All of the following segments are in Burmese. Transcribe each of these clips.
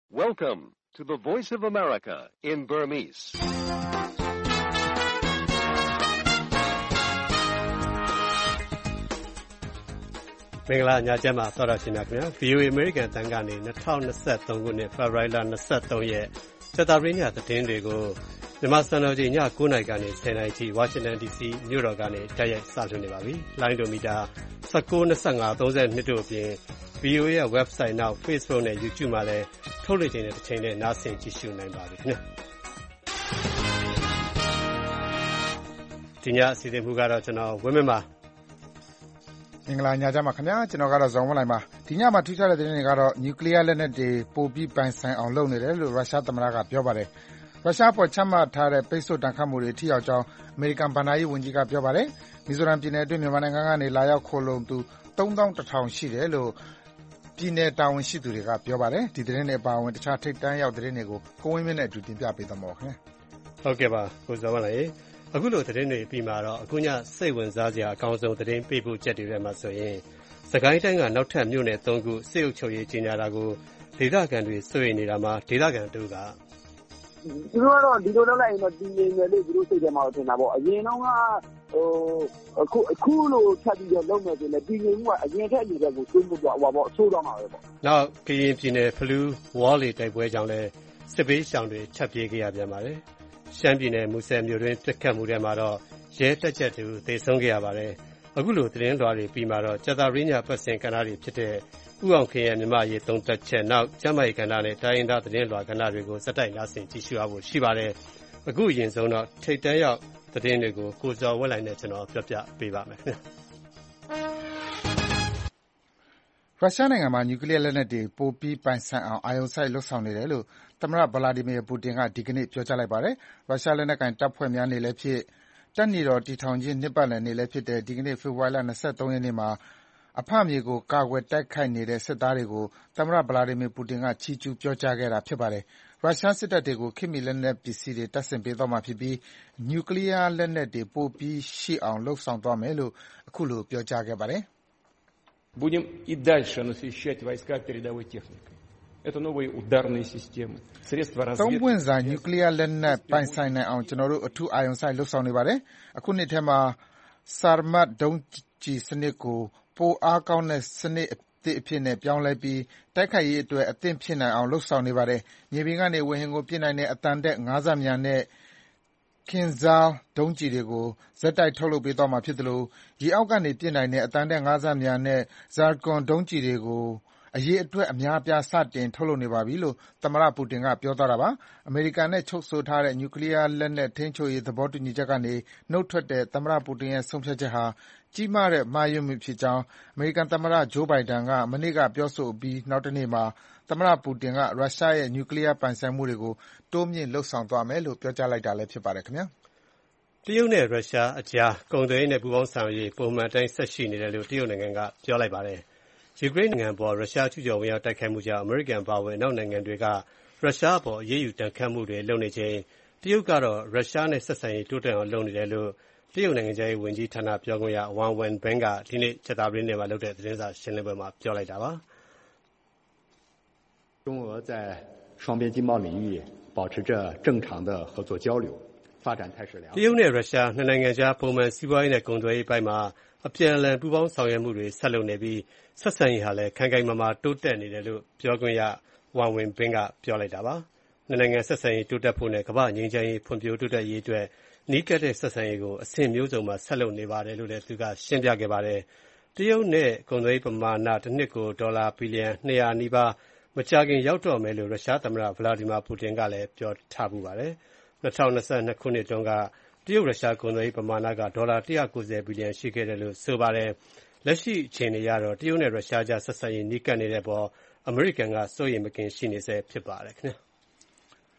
Welcome to the Voice of America in Burmese. ။မင်္ဂလာညချမ်းပါသောတာရှင်များခင်ဗျာ VOA American အသံကနေ2023ခုနှစ်ဖေဖော်ဝါရီလ23ရက်စက်တာပရိညသတင်းတွေကိုမြန်မာစံတော်ချိန်ည9:00နာရီကနေ10:00နာရီထိ Washington DC မြို့တော်ကနေတိုက်ရိုက်စတင်နေပါပြီ။လိုင်းဒိုမီတာ19, 25, 32တို့အပြင် VOA ရဲ့ website နောက် Facebook နဲ့ YouTube မှာလည်းထုတ်လွှင့်ခြင်းနဲ့တစ်ချိန်နဲ့နားဆင်ကြည့်ရှုနိုင်ပါပြီခင်ဗျာ။ဒီညအစီအစဉ်မူကတော့ကျွန်တော်ဝင်းမင်းပါမင်္ဂလာညချမ်းပါခင်ဗျာကျွန်တော်ကတော့ဇော်ဝင်းလိုက်ပါဒီညမှာထူးခြားတဲ့သတင်းတွေကတော့နျူကလ িয়ার လက်နက်တွေပို့ပြီးပိုင်ဆိုင်အောင်လုပ်နေတယ်လို့ရုရှားသမ္မတကပြောပါတယ်ရုရှားပေါ်ချမှတ်ထားတဲ့ပိတ်ဆို့တန်ခတ်မှုတွေထိရောက်ကြောင်းအမေရိကန်ဗဏ္ဍာရေးဝန်ကြီးကပြောပါတယ်မီဇိုရမ်ပြည်နယ်အတွင်းမြန်မာနိုင်ငံကနေလာရောက်ခိုလုံသူ31,000ရှိတယ်လို့ပြည်နယ်တာဝန်ရှိသူတွေကပြောပါတယ်ဒီသတင်းတွေအပါအဝင်တခြားထိပ်တန်းရောက်သတင်းတွေကိုကိုဝင်းမင်းနဲ့အတူတင်ပြပေးသွားမှာပါခင်ဗျာဟုတ်ကဲ့ပါကိုဇော်ဝင်းလိုက်အခုလိုသတင်းတွေပြီးမှာတော့အခုညစိတ်ဝင်စားစရာအကောင်းဆုံးသတင်းပေးဖို့ချက်တွေထဲမှာဆိုရင်စကိုင်းတိုင်းကနောက်ထပ်မြို့နယ်3ခုစစ်အုပ်ချုပ်ရေးကြီးညာတာကိုဒေသခံတွေစိုးရိမ်နေတာမှာဒေသခံတို့ကသူတို့ကတော့ဒီလိုလုပ်လိုက်ရင်တော့တည်ငြိမ်တယ်လို့သူတို့စိတ်ထဲမှာထင်တာပေါ့အရင်တော့ကအခုလိုဖြတ်ပြီးတော့လုပ်မယ်ဆိုရင်တည်ငြိမ်မှုကအရင်ထက်အရင်ကကိုဆွေးနွေးတော့အဆိုးတော့မှာပဲပေါ့နောက်ကရင်ပြည်နယ်ဖလူးဝေါ်လီတိုက်ပွဲကြောင့်လဲစစ်ပေးရှောင်တွေထပ်ပြေးခဲ့ရပြန်ပါတယ်ရှမ်းပြည်နယ်မူဆယ်မြို့တွင်ပြစ်ခတ်မှုထဲမှာတော့ရဲတပ်ချက်သူသေဆုံးခဲ့ရပါတယ်အခုလိုသတင်းလွှာတွေပြီးမှာတော့ကြာသပတေးညပတ်စဉ်ကဏ္ဍတွေဖြစ်တဲ့ဥအောင်ခင်ရဲ့မြမရေးသုံးသက်ချက်နောက်ကျမ်းမာရေးကဏ္ဍနဲ့တိုင်းရင်းသားသတင်းလွှာကဏ္ဍတွေကိုစက်တိုက်နားဆင်ကြည့်ရှုရဖို့ရှိပါတယ်အခုအရင်ဆုံးတော့ထိတ်တန်းရောက်သတင်းတွေကိုကိုဇော်ဝက်လိုက်နဲ့ကျွန်တော်ပြောပြပေးပါမယ်ရုရှားနိုင်ငံမှာနျူကလ িয়ার လက်နက်တွေပိုပြီးပိုင်ဆိုင်အောင်အာရုံစိုက်လှုပ်ဆောင်နေတယ်လို့သမ္မတဗလာဒီမီယာပူတင်ကဒီကနေ့ပြောကြားလိုက်ပါတယ်ရုရှားလက်နက်ကိုင်တပ်ဖွဲ့များနေ့လည်းဖြစ်တပ်နေတော်တည်ထောင်ခြင်းနှစ်ပတ်လည်နေ့လည်းဖြစ်တဲ့ဒီကနေ့ဖေဖော်ဝါရီလ23ရက်နေ့မှာအဖမြေကိုကာကွယ်တိုက်ခိုက်နေတဲ့စစ်သားတွေကိုသမ္မတဗလာဒီမီယာပူတင်ကချီးကျူးပြောကြားခဲ့တာဖြစ်ပါတယ်ရုရှားစစ်တပ်တွေကိုခေတ်မီလက်နက်ပစ္စည်းတွေတပ်ဆင်ပေးသွားမှာဖြစ်ပြီးနျူကလ িয়ার လက်နက်တွေပိုပြီးရှိအောင်လှုပ်ဆောင်သွားမယ်လို့အခုလိုပြောကြားခဲ့ပါတယ် Будем и дальше насыщать войска передовой техникой. Это новые ударные системы, средства разведки. သုံးပွင့်စာနျူကလ িয়ার လက်နက်ပိုင်ဆိုင်နိုင်အောင်ကျွန်တော်တို့အထူးအာရုံစိုက်လှုပ်ဆောင်နေပါတယ်။အခုနှစ်ထဲမှာ Sarmat ဒုံးကျည်စနစ်ကိုပိုအားကောင်းတဲ့စနစ်အသစ်အဖြစ်နဲ့ပြောင်းလဲပြီးတိုက်ခိုက်ရေးအတွက်အသင့်ဖြစ်နိုင်အောင်လှုပ်ဆောင်နေပါတယ်။မြေပြင်ကနေဝေဟင်ကိုပစ်နိုင်တဲ့အတန်တက်9ဆမြန်နဲ့Kinzhal ဒုံးကျည်တွေကိုဆက်တိုက်ထုတ်လုပ်ပေးသွားမှာဖြစ်သလိုရေအောက်ကနေပစ်နိုင်တဲ့အတန်တက်9ဆမြန်နဲ့ Zircon ဒုံးကျည်တွေကိုအရေးအတွက်အများအပြားစတင်ထုတ်လုပ်နေပါပြီလို့သမ္မတပူတင်ကပြောသွားတာပါအမေရိကန်နဲ့ချုပ်ဆိုထားတဲ့နျူကလ িয়ার လက်နက်ထိန်းချုပ်ရေးသဘောတူညီချက်ကနေနှုတ်ထွက်တဲ့သမ္မတပူတင်ရဲ့ဆုံးဖြတ်ချက်ဟာကြီးမားတဲ့မှားယွင်းမှုဖြစ်ကြောင်းအမေရိကန်သမ္မတဂျိုးဘိုင်ဒန်ကမနေ့ကပြောဆိုပြီးနောက်တနေ့မှာသမ္မတပူတင်ကရုရှားရဲ့နျူကလ িয়ার ပိုင်ဆိုင်မှုတွေကိုတိုးမြှင့်လုပ်ဆောင်သွားမယ်လို့ပြောကြားလိုက်တာလည်းဖြစ်ပါတယ်ခင်ဗျာတရုတ်နဲ့ရုရှားအကြားကုန်သွယ်ရေးနဲ့ပူးပေါင်းဆောင်ရွက်ရေးပုံမှန်တိုင်းဆက်ရှိနေတယ်လို့တရုတ်နိုင်ငံကပြောလိုက်ပါတယ်ယူကရိန်းနိုင်ငံပေါ်ရုရှားကျူးကျော်ဝင်ရောက်တိုက်ခိုက်မှုကြောင့်အမေရိကန်ပါဝင်နောက်နိုင်ငံတွေကရုရှားအပေါ်အရေးယူတန်ခတ်မှုတွေလုပ်နေချိန်တရုတ်ကတော့ရုရှားနဲ့ဆက်ဆံရေးတိုးတက်အောင်လုပ်နေတယ်လို့တရုတ်နိုင်ငံခြားရေးဝန်ကြီးဌာနပြောခွင့်ရဝမ်ဝန်ဘင်ကဒီနေ့ကြာသပတေးနေ့မှာလုပ်တဲ့သတင်းစာရှင်းလင်းပွဲမှာပြောလိုက်တာပါ中俄在双边经贸领域保持着正常的合作交流发展态势良好တရုတ်နဲ့ရုရှားနှစ်နိုင်ငံကြားပုံမှန်စီးပွားရေးနဲ့ကုန်သွယ်ရေးပိုင်းမှာအပြန်အလှန်ပူးပေါင်းဆောင်ရွက်မှုတွေဆက်လုပ်နေပြီးဆက်ဆံရေးဟာလည်းခိုင်ခိုင်မာမာတိုးတက်နေတယ်လို့ပြောခွင့်ရဝမ်ဝန်ဘင်ကပြောလိုက်တာပါနှစ်နိုင်ငံဆက်ဆံရေးတိုးတက်ဖို့နဲ့ကမ္ဘာ့ငြိမ်းချမ်းရေးဖွံ့ဖြိုးတိုးတက်ရေးအတွက်နီးကပ်တဲ့ဆက်ဆံရေးကိုအဆင့်မျိုးစုံမှာဆက်လုပ်နေပါတယ်လို့လည်းသူကရှင်းပြခဲ့ပါတယ်တရုတ်နဲ့ကုန်သွယ်ရေးပမာဏတစ်နှစ်ကိုဒေါ်လာဘီလီယံ200နီးပါးမကြာခင်ရောက်တော့မယ်လို့ရုရှားသမ္မတဗလာဒီမာပူတင်ကလည်းပြောထားပူပါတယ်2022ခုနှစ်တုန်းကတရုတ်ရုရှားကုန်သွယ်ရေးပမာဏကဒေါ်လာ190ဘီလီယံရှိခဲ့တယ်လို့ဆိုပါတယ်လက်ရှိအခြေအနေအရတော့တရုတ်နဲ့ရုရှားကြားဆက်ဆံရေးနီးကပ်နေတဲ့ပေါ်အမေရိကန်ကစိုးရိမ်မကင်းရှိနေဆဲဖြစ်ပါတယ်ခင်ဗျာရ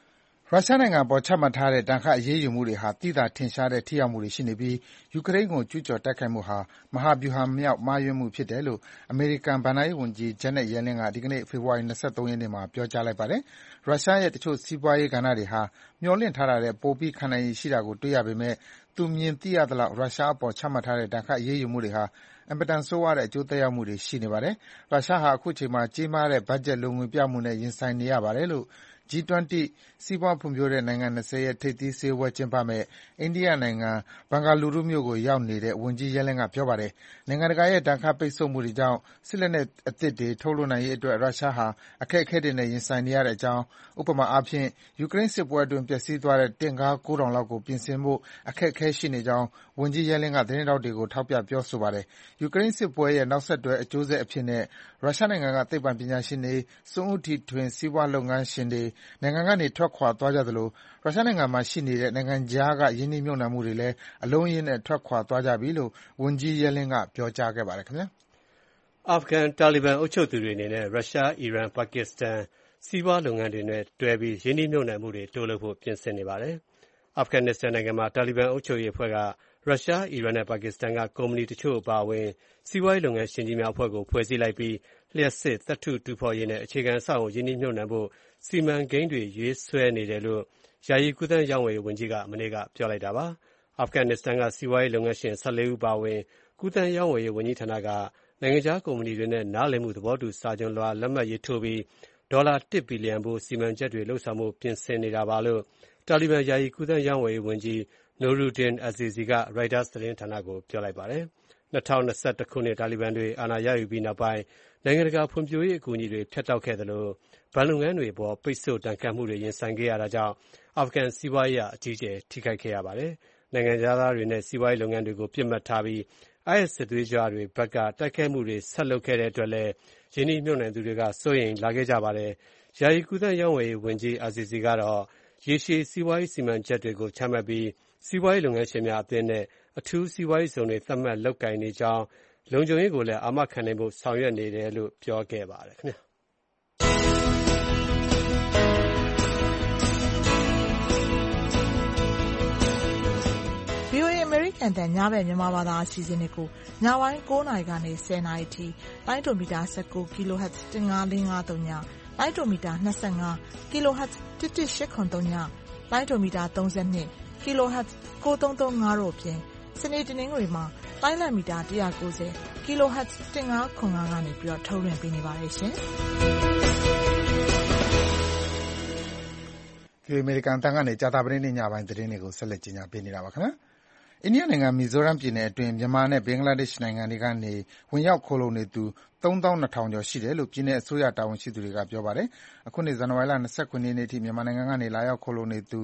ရုရှားနိုင်ငံအပေါ်ချမှတ်ထားတဲ့ဒဏ်ခတ်အရေးယူမှုတွေဟာသိသာထင်ရှားတဲ့ထိရောက်မှုတွေရှိနေပြီးယူကရိန်းကိုကျူးကျော်တိုက်ခိုက်မှုဟာမဟာဗျူဟာမြောက်မှားယွင်းမှုဖြစ်တယ်လို့အမေရိကန်ဘဏ္ဍာရေးဝန်ကြီး Janet Yellen ကဒီကနေ့ဖေဖော်ဝါရီ 23 ရက်နေ့မှာပြောကြားလိုက်ပါတယ်။ရုရှားရဲ့တချို့စီးပွားရေးကဏ္ဍတွေဟာမျှော်လင့်ထားတာထက်ပိုပြီးခံနိုင်ရည်ရှိတာကိုတွေ့ရပေမယ့်သူမြင်သိရသလောက်ရုရှားအပေါ်ချမှတ်ထားတဲ့ဒဏ်ခတ်အရေးယူမှုတွေဟာအင်မတန်ဆိုးဝါးတဲ့အကျိုးသက်ရောက်မှုတွေရှိနေပါတယ်။ရုရှားဟာအခုချိန်မှာကြီးမားတဲ့ဘတ်ဂျက်လိုငွေပြမှုနဲ့ရင်ဆိုင်နေရပါတယ်လို့G20 စီးပွားဖွံ့ဖြိုးတဲ့နိုင်ငံ20ရဲ့ထိပ်သီးစည်းဝေးပွဲကျင်းပမယ့်အိန္ဒိယနိုင်ငံဘန်ဂလူရုမြို့ကိုရောက်နေတဲ့ဝန်ကြီး Yellen ကပြောပါတယ်။နိုင်ငံတကာရဲ့ဒဏ်ခတ်ပိတ်ဆို့မှုတွေကြောင့်စစ်လက်နက်အသစ်တွေထုတ်လုပ်နိုင်ရေးအတွက်ရုရှားဟာအခက်အခဲတွေနဲ့ရင်ဆိုင်နေရတဲ့အကြောင်းဥပမာအားဖြင့်ယူကရိန်းစစ်ပွဲအတွင်းပျက်စီးသွားတဲ့တင့်ကား 9000 လောက်ကိုပြင်ဆင်ဖို့အခက်အခဲရှိနေကြောင်းဝန်ကြီး Yellen ကသတင်းထောက်တွေကိုထောက်ပြပြောဆိုပါတယ်။ယူကရိန်းစစ်ပွဲရဲ့နောက်ဆက်တွဲအကျိုးဆက်အဖြစ်နဲ့ရုရှားနိုင်ငံကသိပ္ပံပညာရှင်တွေ၊စွန့်ဦးတီထွင်စီးပွားလုပ်ငန်းရှင်တွေနိုင်ငံကနေထွက်ခွာသွားကြသလိုရုရှားနိုင်ငံမှာရှိနေတဲ့နိုင်ငံခြားကရင်းနှီးမြှုပ်နှံမှုတွေလည်းအလုံးအရင်းနဲ့ထွက်ခွာသွားကြပြီလို့ဝန်ကြီး Yellen ကပြောကြားခဲ့ပါတယ်အာဖဂန်တာလီဘန်အုပ်ချုပ်သူတွေအနေနဲ့ရုရှား၊အီရန်၊ပါကစ္စတန်စီးပွားလုပ်ငန်းတွေနဲ့တွဲပြီးရင်းနှီးမြှုပ်နှံမှုတွေတိုးလုပ်ဖို့ပြင်ဆင်နေပါတယ်။အာဖဂန်နစ္စတန်နိုင်ငံမှာတာလီဘန်အုပ်ချုပ်ရေးအဖွဲ့ကရုရှား၊အီရန်နဲ့ပါကစ္စတန်ကကုမ္ပဏီတချို့အပါအဝင်စီးပွားရေးလုပ်ငန်းရှင်ကြီးများအဖွဲ့ကိုဖွဲ့စည်းလိုက်ပြီးလျှပ်စစ်၊သတ္တုတူးဖော်ရေးနဲ့အခြေခံအဆောက်အအုံရင်းနှီးမြှုပ်နှံဖို့စီမံကိန်းတွေရေးဆွဲနေတယ်လို့ယာယီကူးသန်းရောင်းဝယ်ရေးဝန်ကြီးကမနေ့ကပြောလိုက်တာပါ။အာဖဂန်နစ္စတန်ကစီးပွားရေးလုပ်ငန်းရှင်14ဦးပါဝင်ကူးသန်းရောင်းဝယ်ရေးဝန်ကြီးဌာနကနိုင်ငံခြားကုမ္ပဏီတွေနဲ့နားလည်မှုသဘောတူစာချုပ်လွှာလက်မှတ်ရေးထိုးပြီးဒေါ်လာ1ဘီလီယံဖိုးစီမံချက်တွေလုပ်ဆောင်ဖို့ပြင်ဆင်နေတာပါလို့တာလီဘန်ယာယီကူးသန်းရောင်းဝယ်ရေးဝန်ကြီး Noruddin Azizi က Reuters သတင်းဌာနကိုပြောလိုက်ပါတယ်။2021ခုနှစ်တာလီဘန်တွေအာဏာရယူပြီးနောက်ပိုင်းနိုင်ငံတကာဖွံ့ဖြိုးရေးအကူအညီတွေဖြတ်တောက်ခဲ့သလိုဘဏ်လုပ်ငန်းတွေအပေါ်ပိတ်ဆို့ဒဏ်ခတ်မှုတွေရင်ဆိုင်ခဲ့ရတာကြောင့်အာဖဂန်စီးပွားရေးအကြီးအကျယ်ထိခိုက်ခဲ့ရပါတယ်။နိုင်ငံခြားသားတွေနဲ့စီးပွားရေးလုပ်ငန်းတွေကိုပစ်မှတ်ထားပြီး IS စစ်သွေးကြွတွေဘက်ကတိုက်ခိုက်မှုတွေဆက်လုပ်ခဲ့တဲ့အတွက်လည်းရင်းနှီးမြှုပ်နှံသူတွေကစိုးရိမ်လာခဲ့ကြပါတယ်။ယာယီကူးသန်းရောင်းဝယ်ရေးဝန်ကြီး Azizi ကတော့ရေရှည်စီးပွားရေးစီမံချက်တွေကိုချမှတ်ပြီးစီးပွားရေးလုပ်ငန်းရှင်များအသင်းနဲ့အထူးစီးပွားရေးဇုံတွေသတ်မှတ်လုပ်ကိုင်နေကြောင်းလုံခြုံရေးကိုလည်းအာမခံနိုင်ဖို့ဆောင်ရွက်နေတယ်လို့ပြောခဲ့ပါတယ်ခင်ဗျာ။ VOA အမေရိကန်တန်ညဘက်မြန်မာဘာသာအစီအစဉ်တွေကိုညပိုင်း9နာရီကနေ10နာရီထိတိုင်းတိုမီတာ19 kHz 15453ညတိုင်းတိုမီတာ25 kHz 11803ညတိုင်းတိုမီတာ32 kHz 9335တို့ဖြင့်စနေတနင်္ဂနွေမှာတိုင်းလံမီတာ190 kHz 1505ကနေပြီးတော့ထုတ်လွှင့်ပေးနေပါတယ်ရှင်။ဒီအမေရိကန်တန်ကနေကြာတာပတေးနေ့ညပိုင်းသတင်းတွေကိုဆက်လက်ကြီးညာပေးနေတာပါခင်ဗျာ။အိန္ဒိယနိုင်ငံမီဇိုရမ်ပြည်နယ်အတွင်းမြန်မာနဲ့ဘင်္ဂလားဒေ့ရှ်နိုင်ငံတွေကနေဝင်ရောက်ခိုလှုံနေသူ32,000ကျော်ရှိတယ်လို့ပြည်နယ်အစိုးရတာဝန်ရှိသူတွေကပြောပါတယ်။အခုနှစ်ဇန်နဝါရီလ29ရက်နေ့ထိမြန်မာနိုင်ငံကနေလာရောက်ခိုလှုံနေသူ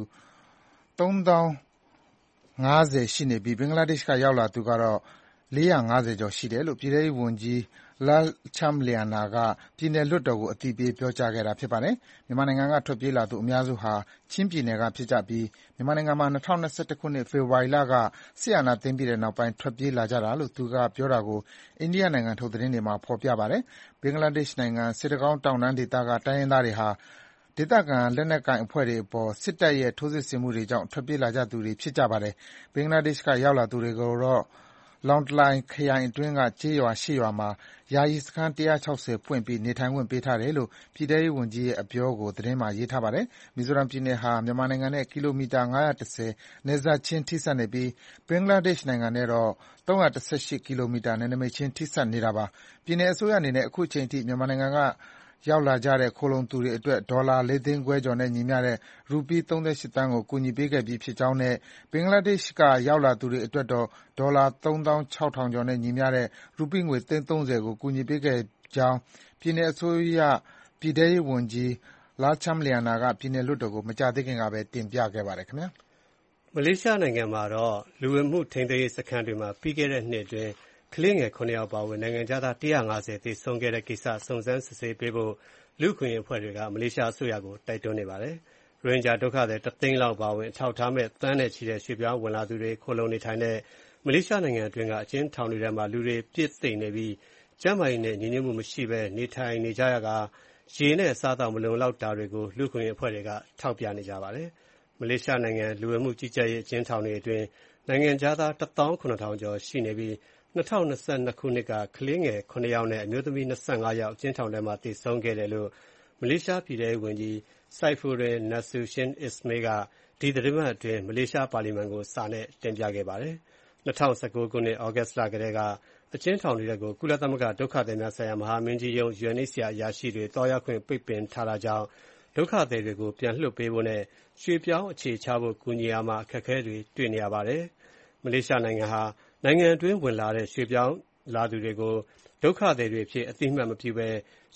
3,050ရှိနေပြီးဘင်္ဂလားဒေ့ရှ်ကရောက်လာသူကတော့450ကျော်ရှိတယ်လို့ပြည်ထောင်စုဝန်ကြီး Lalchhamliana ကပြည်နယ်လွှတ်တော်ကိုအသိပေးပြောကြားခဲ့တာဖြစ်ပါတယ်။မြန်မာနိုင်ငံကထွက်ပြေးလာသူအများစုဟာချင်းပြည်နယ်ကဖြစ်ကြပြီးမြန်မာနိုင်ငံမှာ2021ခုနှစ်ဖေဖော်ဝါရီလကစစ်အာဏာသိမ်းပြီးတဲ့နောက်ပိုင်းထွက်ပြေးလာကြတာလို့သူကပြောတာကိုအိန္ဒိယနိုင်ငံထုတ်သတင်းတွေမှာဖော်ပြပါတယ်။ဘင်္ဂလားဒေ့ရှ်နိုင်ငံစစ်တကောင်းတောင်တန်းဒေသကတိုင်းရင်းသားတွေဟာဒေသခံလက်နက်ကိုင်အဖွဲ့တွေအပေါ်စစ်တပ်ရဲ့ထိုးစစ်ဆင်မှုတွေကြောင့်ထွက်ပြေးလာကြသူတွေဖြစ်ကြပါတယ်။ဘင်္ဂလားဒေ့ရှ်ကရောက်လာသူတွေကိုတော့လောင်တလိုင်ခရိုင်အတွင်းကကျေးရွာ8ရွာမှာယာယီစခန်း160ဖွင့်ပြီးနေထိုင်ခွင့်ပေးထားတယ်လို့ပြည်ထောင်စုဝန်ကြီးရဲ့အပြောကိုသတင်းမှာရေးထားပါတယ်။မီဇိုရမ်ပြည်နယ်ဟာမြန်မာနိုင်ငံနဲ့ကီလိုမီတာ910နယ်စပ်ချင်းထိစပ်နေပြီးဘင်္ဂလားဒေ့ရှ်နိုင်ငံနဲ့တော့318ကီလိုမီတာနယ်နိမိတ်ချင်းထိစပ်နေတာပါ။ပြည်နယ်အစိုးရအနေနဲ့အခုချိန်ထိမြန်မာနိုင်ငံကရောက်လာကြတဲ့ခိုလှုံသူတွေအတွက်ဒေါ်လာ4သိန်းခွဲကျော်နဲ့ညီမျှတဲ့ရူပီး38သန်းကိုကူညီပေးခဲ့ပြီးဖြစ်ကြောင်းနဲ့ဘင်္ဂလားဒေ့ရှ်ကရောက်လာသူတွေအတွက်တော့ဒေါ်လာ36,000ကျော်နဲ့ညီမျှတဲ့ရူပီးငွေသိန်း30ကိုကူညီပေးခဲ့ကြောင်းပြည်နယ်အစိုးရပြည်ထဲရေးဝန်ကြီး Lalchhamliana ကပြည်နယ်လွှတ်တော်ကိုမကြာသေးခင်ကပဲတင်ပြခဲ့ပါတယ်ခင်ဗျာ။မလေးရှားနိုင်ငံမှာတော့လူဝင်မှုထိန်းသိမ်းရေးစခန်းတွေမှာပြီးခဲ့တဲ့နှစ်အတွင်းကလေးငယ်9ယောက်ပါဝင်နိုင်ငံခြားသား150သေဆုံးခဲ့တဲ့ကိစ္စစုံစမ်းစစ်ဆေးပေးဖို့လူ့အခွင့်အရေးအဖွဲ့တွေကမလေးရှားအစိုးရကိုတိုက်တွန်းနေပါတယ်။ရိုဟင်ဂျာဒုက္ခသည်1သိန်းလောက်ပါဝင်အထောက်အထားမဲ့သန်းနဲ့ချီတဲ့ရွှေ့ပြောင်းဝင်လာသူတွေခိုလှုံနေထိုင်တဲ့မလေးရှားနိုင်ငံအတွင်းကအကျဉ်းထောင်တွေထဲမှာလူတွေပြည့်သိပ်နေပြီးကျန်းမာရေးနဲ့ညီညွတ်မှုမရှိဘဲနေထိုင်နေကြရကရေနဲ့အစားအသောက်မလုံလောက်တာတွေကိုလူ့အခွင့်အရေးအဖွဲ့တွေကထောက်ပြနေကြပါတယ်။မလေးရှားနိုင်ငံလူဝင်မှုကြီးကြပ်ရေးအကျဉ်းထောင်တွေအတွင်းနိုင်ငံခြားသား 1,700 ကျော်ရှိနေပြီး2022 ခုနှစ်ကကလေးငယ် 7 ယောက်နဲ့အမျိုးသမီး 25 ယောက်အကျဉ်းထောင်ထဲမှာသေဆုံးခဲ့တယ်လို့မလေးရှားပြည်ထဲရေးဝန်ကြီး Saifuddin Nasution Ismail ကဒီသီတင်းပတ်အတွင်းမလေးရှားပါလီမန်ကိုစာနဲ့တင်ပြခဲ့ပါတယ်။2019 ခုနှစ်ဩဂတ်လကတည်းကအကျဉ်းထောင်တွေကိုကုလသမဂ္ဂဒုက္ခသည်များဆိုင်ရာမဟာမင်းကြီးရုံး UNHCR အရာရှိတွေသွားရောက်ခွင့်ပိတ်ပင်ထားတာကြောင့်ဒုက္ခသည်တွေကိုပြန်လွှတ်ပေးဖို့နဲ့ရွှေ့ပြောင်းအခြေချဖို့ကူညီရာမှာအခက်အခဲတွေတွေ့နေရပါတယ်။မလေးရှားနိုင်ငံဟာနိုင်ငံအတွင်းဝင်လာတဲ့ရွှေ့ပြောင်းလာသူတွေကိုဒုက္ခသည်တွေအဖြစ်အသိအမှတ်မပြုဘဲ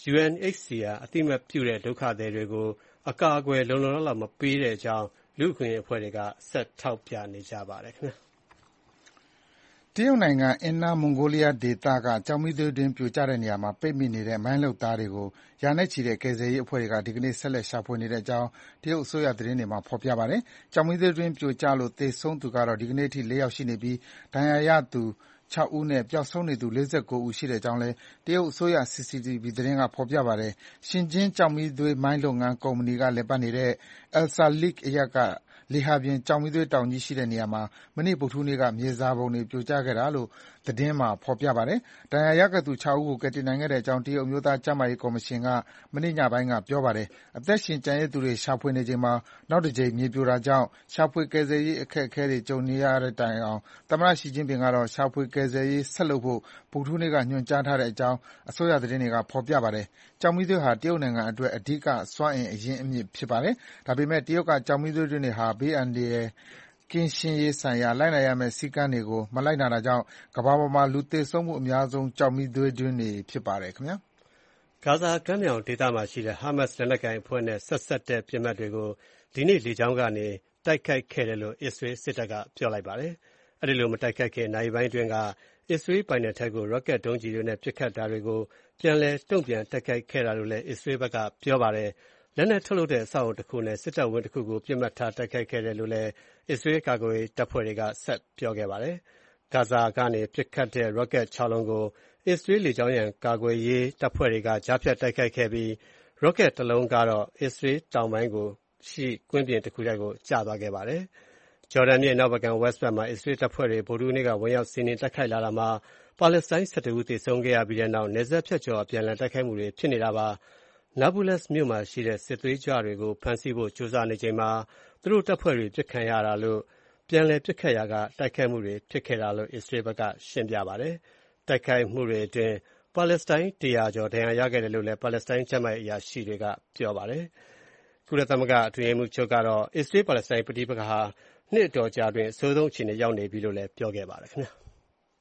UNHCR အသိအမှတ်ပြုတဲ့ဒုက္ခသည်တွေကိုအကာအကွယ်လုံလုံလောက်လောက်မပေးတဲ့အကြောင်းလူ့အခွင့်အရေးအဖွဲ့တွေကဆက်ထောက်ပြနေကြပါတယ်ခင်ဗျာ။တရုတ်နိုင်ငံအင်နာမွန်ဂိုလီးယားဒေသကကျောက်မီးသွေးတွင်းပြိုကျတဲ့နေရာမှာပိတ်မိနေတဲ့မိုင်းလုပ်သားတွေကိုရာနဲ့ချီတဲ့ကယ်ဆယ်ရေးအဖွဲ့တွေကဒီကနေ့ဆက်လက်ရှာဖွေနေတဲ့အကြောင်းတရုတ်အစိုးရသတင်းတွေမှာဖော်ပြပါတယ်။ကျောက်မီးသွေးတွင်းပြိုကျလို့သေဆုံးသူကတော့ဒီကနေ့အထိ4 ယောက်ရှိနေပြီးဒဏ်ရာရသူ6 ဦးနဲ့ပျောက်ဆုံးနေသူ49 ဦးရှိတဲ့အကြောင်းလည်းတရုတ်အစိုးရ CCTV သတင်းကဖော်ပြပါတယ်။ရှင်ကျင်းကျောက်မီးသွေးမိုင်းလုပ်ငန်းကုမ္ပဏီကလည်ပတ်နေတဲ့ Alsalik အရပ်ကလေဟာပြင်ကျောက်မီးသွေးတောင်ကြီးရှိတဲ့နေရာမှာမနေ့ဗုဒ္ဓဟူးနေ့ကမြေစာပုံတွေပြိုကျခဲ့တာလို့သတင်းမှာဖော်ပြပါတယ်။ဒဏ်ရာရခဲ့သူ6 ဦးကိုကယ်တင်နိုင်ခဲ့တဲ့အကြောင်းတရုတ်အမျိုးသားကျန်းမာရေးကော်မရှင်ကမနေ့ညပိုင်းကပြောပါတယ်။အသက်ရှင်ကျန်ရစ်သူတွေရှာဖွေနေချိန်မှာနောက်တစ်ကြိမ်မြေပြိုတာကြောင့်ရှာဖွေကယ်ဆယ်ရေးအခက်အခဲတွေကြုံနေရတဲ့တိုင်အောင်သမ္မတရှီကျင်းပင်ကတော့ရှာဖွေကယ်ဆယ်ရေးဆက်လုပ်ဖို့ဗုဒ္ဓဟူးနေ့ကညွှန်ကြားထားတဲ့အကြောင်းအစိုးရသတင်းတွေကဖော်ပြပါတယ်။ကျောက်မီးသွေးဟာတရုတ်နိုင်ငံအတွက်အဓိကစွမ်းအင်အရင်းအမြစ်ဖြစ်ပါတယ်။ဒါပေမဲ့တရုတ်ကကျောက်မီးသွေးတွင်းတွေဟာဘေးအန္တရာယ်ကင်းရှင်းရေးဆိုင်ရာလိုက်နာရမယ့်စည်းကမ်းတွေကိုမလိုက်နာတာကြောင့်ကမ္ဘာပေါ်မှာလူသေဆုံးမှုအများဆုံးကျောက်မီးသွေးတွင်းတွေဖြစ်ပါတယ်ခင်ဗျာ။ဂါဇာကမ်းမြောင်ဒေသမှာရှိတဲ့ဟာမတ်စ်လက်နက်ကိုင်အဖွဲ့နဲ့ဆက်စပ်တဲ့ပစ်မှတ်တွေကိုဒီနေ့လေကြောင်းကနေတိုက်ခိုက်ခဲ့တယ်လို့အစ္စရေးစစ်တပ်ကပြောလိုက်ပါတယ်။အဲဒီလိုမတိုက်ခိုက်ခင်နိုင်ပိုင်းတွင်ကအစ္စရေးပိုင်နယ်ထက်ကိုရော့ကက်ဒုံးကျည်တွေနဲ့ပစ်ခတ်တာတွေကိုပြန်လည်တုံ့ပြန်တိုက်ခိုက်ခဲ့တာလို့လည်းအစ္စရေးဘက်ကပြောပါတယ်။လက်နက်ထုတ်လုပ်တဲ့အဆောက်အအုံတစ်ခုနဲ့စစ်တပ်ဝင်းတစ်ခုကိုပြစ်မှတ်ထားတိုက်ခိုက်ခဲ့တယ်လို့လည်းအစ္စရေးကာကွယ်ရေးတပ်ဖွဲ့တွေကဆက်ပြောခဲ့ပါတယ်။ဂါဇာကနေပစ်ခတ်တဲ့ရော့ကက်6 လုံးကိုအစ္စရေးလေကြောင်းရန်ကာကွယ်ရေးတပ်ဖွဲ့တွေကကြားဖြတ်တိုက်ခိုက်ခဲ့ပြီးရော့ကက်တစ်လုံးကတော့အစ္စရေးတောင်ပိုင်းကိုရှိကွင်းပြင်တစ်ခုထဲကိုကျသွားခဲ့ပါတယ်။ဂျော်ဒန်မြစ်နောက်ဘက်ကမ်း West Bank မှာအစ္စရေးတပ်ဖွဲ့တွေဗုဒ္ဓဟူးနေ့ကဝင်ရောက်စီးနင်းတိုက်ခိုက်လာတာမှာပါလက်စတိုင်း12 ဦးသေဆုံးခဲ့ရပြီးတဲ့နောက်နယ်စပ်ဖြတ်ကျော်အပြန်အလှန်တိုက်ခိုက်မှုတွေဖြစ်နေတာပါ။ Nablus မြို့မှာရှိတဲ့စစ်သွေးကြွတွေကိုဖမ်းဆီးဖို့ကြိုးစားနေချိန်မှာသူတို့တပ်ဖွဲ့တွေပစ်ခံရတာလို့ပြန်လည်ပစ်ခတ်ရာကတိုက်ခိုက်မှုတွေဖြစ်ခဲ့တာလို့အစ္စရေးဘက်ကရှင်းပြပါတယ်။တိုက်ခိုက်မှုတွေအတွင်းပါလက်စတိုင်း100 ကျော်ဒဏ်ရာရခဲ့တယ်လို့လည်းပါလက်စတိုင်းကျန်းမာရေးအရာရှိတွေကပြောပါတယ်။ကုလသမဂ္ဂအတွင်းရေးမှူးချုပ်ကတော့အစ္စရေးပါလက်စတိုင်းပဋိပက္ခဟာနှစ်အတော်ကြာတွင်အဆိုးဆုံးအခြေအနေရောက်နေပြီလို့လည်းပြောခဲ့ပါတယ်ခင်ဗျာ။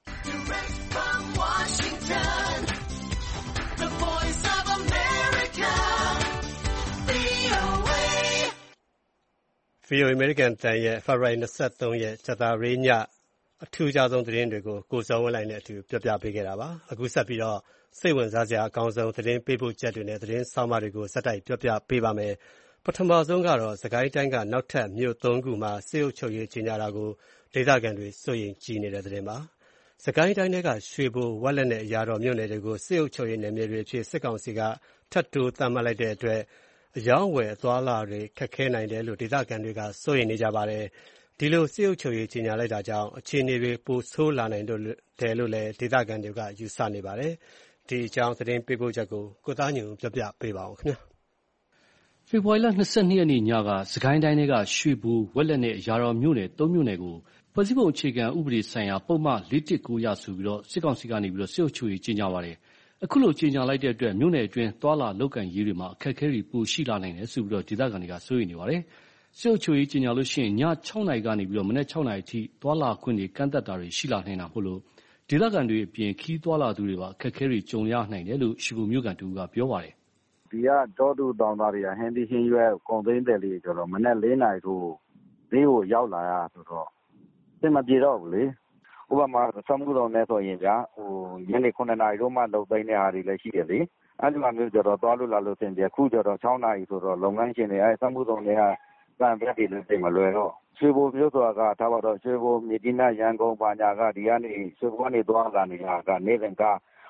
VOA အမေရိကန်တန်ရဲ့ဖေဖော်ဝါရီ 23 ရက်ကြာသပတေးညအထူးခြားဆုံးသတင်းတွေကိုကိုဇော်ဝင်းလှိုင်နဲ့အတူပြောပြပေးခဲ့တာပါ။အခုဆက်ပြီးတော့စိတ်ဝင်စားစရာအကောင်းဆုံးသတင်းပေးပို့ချက်တွေနဲ့သတင်းဆောင်းပါးတွေကိုဆက်တိုက်ပြောပြပေးပါမယ်။ပထမဆုံးကတော့စကိုင်းတိုင်းကနောက်ထပ်မြို့ 3 ခုမှာစစ်အုပ်ချုပ်ရေးကြီးညာတာကိုဒေသခံတွေစိုးရိမ်ကြီးနေတဲ့သတင်းပါ။စကိုင်းတိုင်းကရွှေဘိုဝက်လက်နဲ့အရာတော်မြို့နယ်တွေကိုစစ်အုပ်ချုပ်ရေးနယ်မြေတွေအဖြစ်စစ်ကောင်စီကထပ်တိုးသတ်မှတ်လိုက်တဲ့အတွက်အယောင်းဝယ်အသွားလာတွေခက်ခဲနိုင်တယ်လို့ဒေသခံတွေကစိုးရိမ်နေကြပါတယ်။ဒီလိုစစ်အုပ်ချုပ်ရေးကြီးညာလိုက်တာကြောင့်အခြေအနေတွေပိုဆိုးလာနိုင်တယ်လို့လည်းဒေသခံတွေကယူဆနေပါတယ်။ဒီအကြောင်းသတင်းပေးပို့ချက်ကိုကိုသားညွန့်ပြောပြပေးပါဦးခင်ဗျာ။ဖေဖော်ဝါရီလ 22 ရက်နေ့ညကစကိုင်းတိုင်းကရွှေဘိုဝက်လက်နဲ့အရာတော်မြို့နယ် 3 မြို့နယ်ကိုဖွဲ့စည်းပုံအခြေခံဥပဒေဆိုင်ရာပုံမှန်419 ရဆိုပြီးစစ်ကောင်စီကနေစစ်အုပ်ချုပ်ရေးကြီးညာပါတယ်။အခုလိုကြီးညာလိုက်တဲ့အတွက်မြို့နယ်အတွင်းသွာလာလောက်ကန်ရေးတွေမှာအခက်အခဲတွေပိုရှိလာနိုင်တယ်ဆိုပြီးဒေသခံတွေကစိုးရိမ်နေပါတယ်။စစ်အုပ်ချုပ်ရေးကြီးညာလို့ရှိရင်ည6 နာရီကနေမနက်6 နာရီအထိသွာလာခွင့်တွေကန့်သက်တာတွေရှိလာနိုင်တာမို့လို့ဒေသခံတွေအပြင်ခီးသွာလာသူတွေပါအခက်အခဲတွေကြုံရနိုင်တယ်လို့ရွှေဘိုမြို့ကန်တူကပြောပါတယ်။ဒီကတောသူတောင်သားတွေကဟင်းသီးဟင်းရွက်ကုန်သိန်းတယ်လေးကျတော့မနက်4 နာရီထိုးဈေးကိုရောက်လာရဆိုတော့အဆင်မပြေတော့ဘူးလေ။ဥပမာစမှုတော်နဲ့ဆိုရင်ဗျာညနေ9 နာရီတော့မှလုံသိမ်းတဲ့ဟာတွေလည်းရှိတယ်လေ။အဲ့ဒီမှာမျိုးကျတော့သွားလို့လာလို့ဆင်ပြေခုကျတော့6 နာရီဆိုတော့လုပ်ငန်းရှင်တွေစမှုတော်တွေကကံပြတ်တွေလည်းသိမလွယ်တော့ရွှေဘိုမြို့ဆိုတာကထားပါတော့ရွှေဘိုမြစ်ကြီးနားရန်ကုန်ဘာညာကဒီကနေရွှေဘိုကနေသွားလာနေတာကနေ့စဉ်က